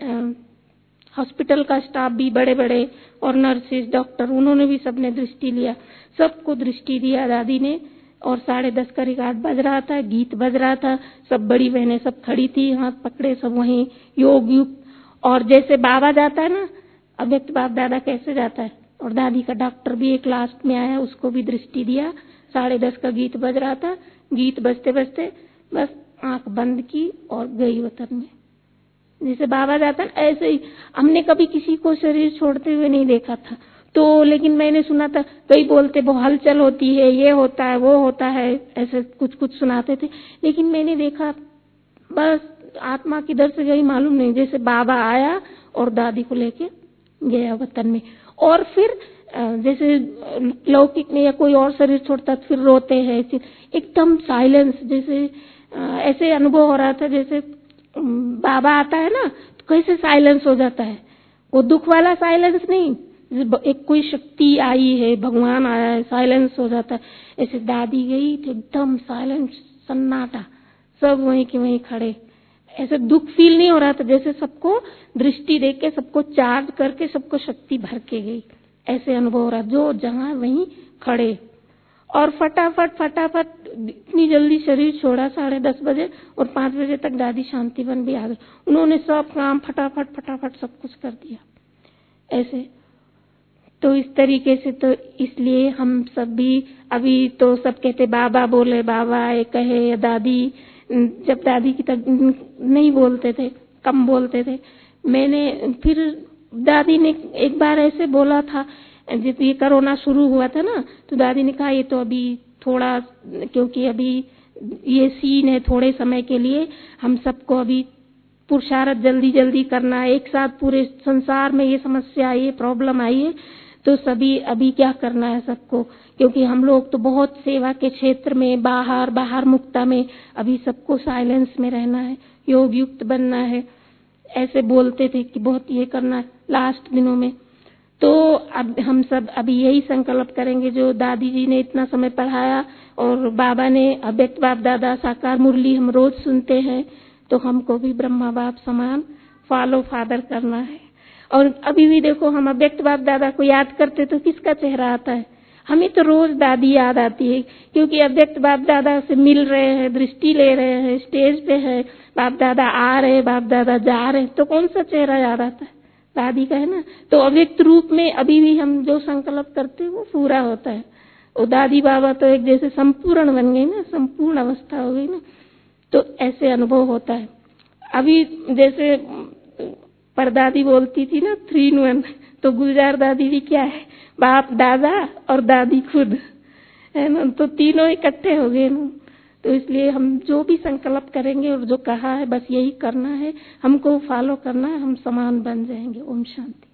हॉस्पिटल का स्टाफ भी, बड़े बड़े और नर्सेज, डॉक्टर, उन्होंने भी सबने दृष्टि लिया, सबको दृष्टि दिया दादी ने। और साढ़े दस का रिकॉर्ड बज रहा था, गीत बज रहा था, सब बड़ी बहनें सब खड़ी थी, हाथ पकड़े सब वहीं योग युक्त। और जैसे बाबा जाता है ना, अव्यक्त बाप दादा कैसे जाता है, और दादी का डॉक्टर भी एक लास्ट में आया, उसको भी दृष्टि दिया। साढ़े दस का गीत बज रहा था, गीत बजते बजते बस आंख बंद की और गई वतन में। जैसे बाबा जाता है ऐसे ही हमने कभी किसी को शरीर छोड़ते हुए नहीं देखा था। तो लेकिन मैंने सुना था, कई बोलते वो हलचल होती है, ये होता है, वो होता है, ऐसे कुछ कुछ सुनाते थे, लेकिन मैंने देखा बस आत्मा किधर से गई मालूम नहीं, जैसे बाबा आया और दादी को लेके गया वतन में। और फिर जैसे लौकिक में या कोई और शरीर छोड़ता तो फिर रोते हैं, एकदम साइलेंस, जैसे ऐसे अनुभव हो रहा था जैसे बाबा आता है ना तो कैसे साइलेंस हो जाता है, वो दुख वाला साइलेंस नहीं, एक कोई शक्ति आई है, भगवान आया है, साइलेंस हो जाता है। ऐसे दादी गई तो एकदम साइलेंस, सन्नाटा, सब वहीं के वहीं खड़े, ऐसे दुख फील नहीं हो रहा था, जैसे सबको दृष्टि देके, सबको चार्ज करके, सबको शक्ति भर के गई, ऐसे अनुभव हो रहा, जो जहां वहीं खड़े। और फटाफट फटाफट इतनी जल्दी शरीर छोड़ा साढ़े दस बजे, और पांच बजे तक दादी शांतिवन भी आ गई। उन्होंने सब काम फटाफट फटाफट सब कुछ कर दिया ऐसे। तो इस तरीके से, तो इसलिए हम सब भी अभी तो सब कहते बाबा बोले, बाबा आए कहे, या दादी, जब दादी की तक नहीं बोलते थे, कम बोलते थे। मैंने फिर दादी ने एक बार ऐसे बोला था, जब ये कोरोना शुरू हुआ था ना, तो दादी ने कहा ये तो अभी थोड़ा, क्योंकि अभी ये सीन है थोड़े समय के लिए, हम सबको अभी पुरुषार्थ जल्दी जल्दी करना है, एक साथ पूरे संसार में ये समस्या आई है, प्रॉब्लम आई है, तो सभी अभी क्या करना है सबको, क्योंकि हम लोग तो बहुत सेवा के क्षेत्र में बाहर बाहर मुक्ता में, अभी सबको साइलेंस में रहना है, योग युक्त बनना है, ऐसे बोलते थे कि बहुत ये करना है लास्ट दिनों में। तो अब हम सब अभी यही संकल्प करेंगे, जो दादी जी ने इतना समय पढ़ाया और बाबा ने अव्यक्त बाप दादा साकार मुरली हम रोज सुनते हैं, तो हमको भी ब्रह्मा बाप समान फॉलो फादर करना है। और अभी भी देखो, हम अव्यक्त बाप दादा को याद करते तो किसका चेहरा आता है? हमें तो रोज दादी याद आती है, क्योंकि अव्यक्त बाप दादा से मिल रहे हैं, दृष्टि ले रहे हैं, स्टेज पे है, बाप दादा आ रहे, बाप दादा जा रहे, तो कौन सा चेहरा याद आता है? दादी का है ना। तो अव्यक्त रूप में अभी भी हम जो संकल्प करते हैं वो पूरा होता है। और दादी बाबा तो एक जैसे संपूर्ण बन गई ना, संपूर्ण अवस्था हो गई ना, तो ऐसे अनुभव होता है। अभी जैसे परदादी बोलती थी ना, थ्री इन वन, तो गुलजार दादी भी क्या है? बाप दादा और दादी खुद है ना, तो तीनों इकट्ठे हो गए ना। तो इसलिए हम जो भी संकल्प करेंगे और जो कहा है बस यही करना है, हमको फॉलो करना है, हम समान बन जाएंगे। ओम शांति।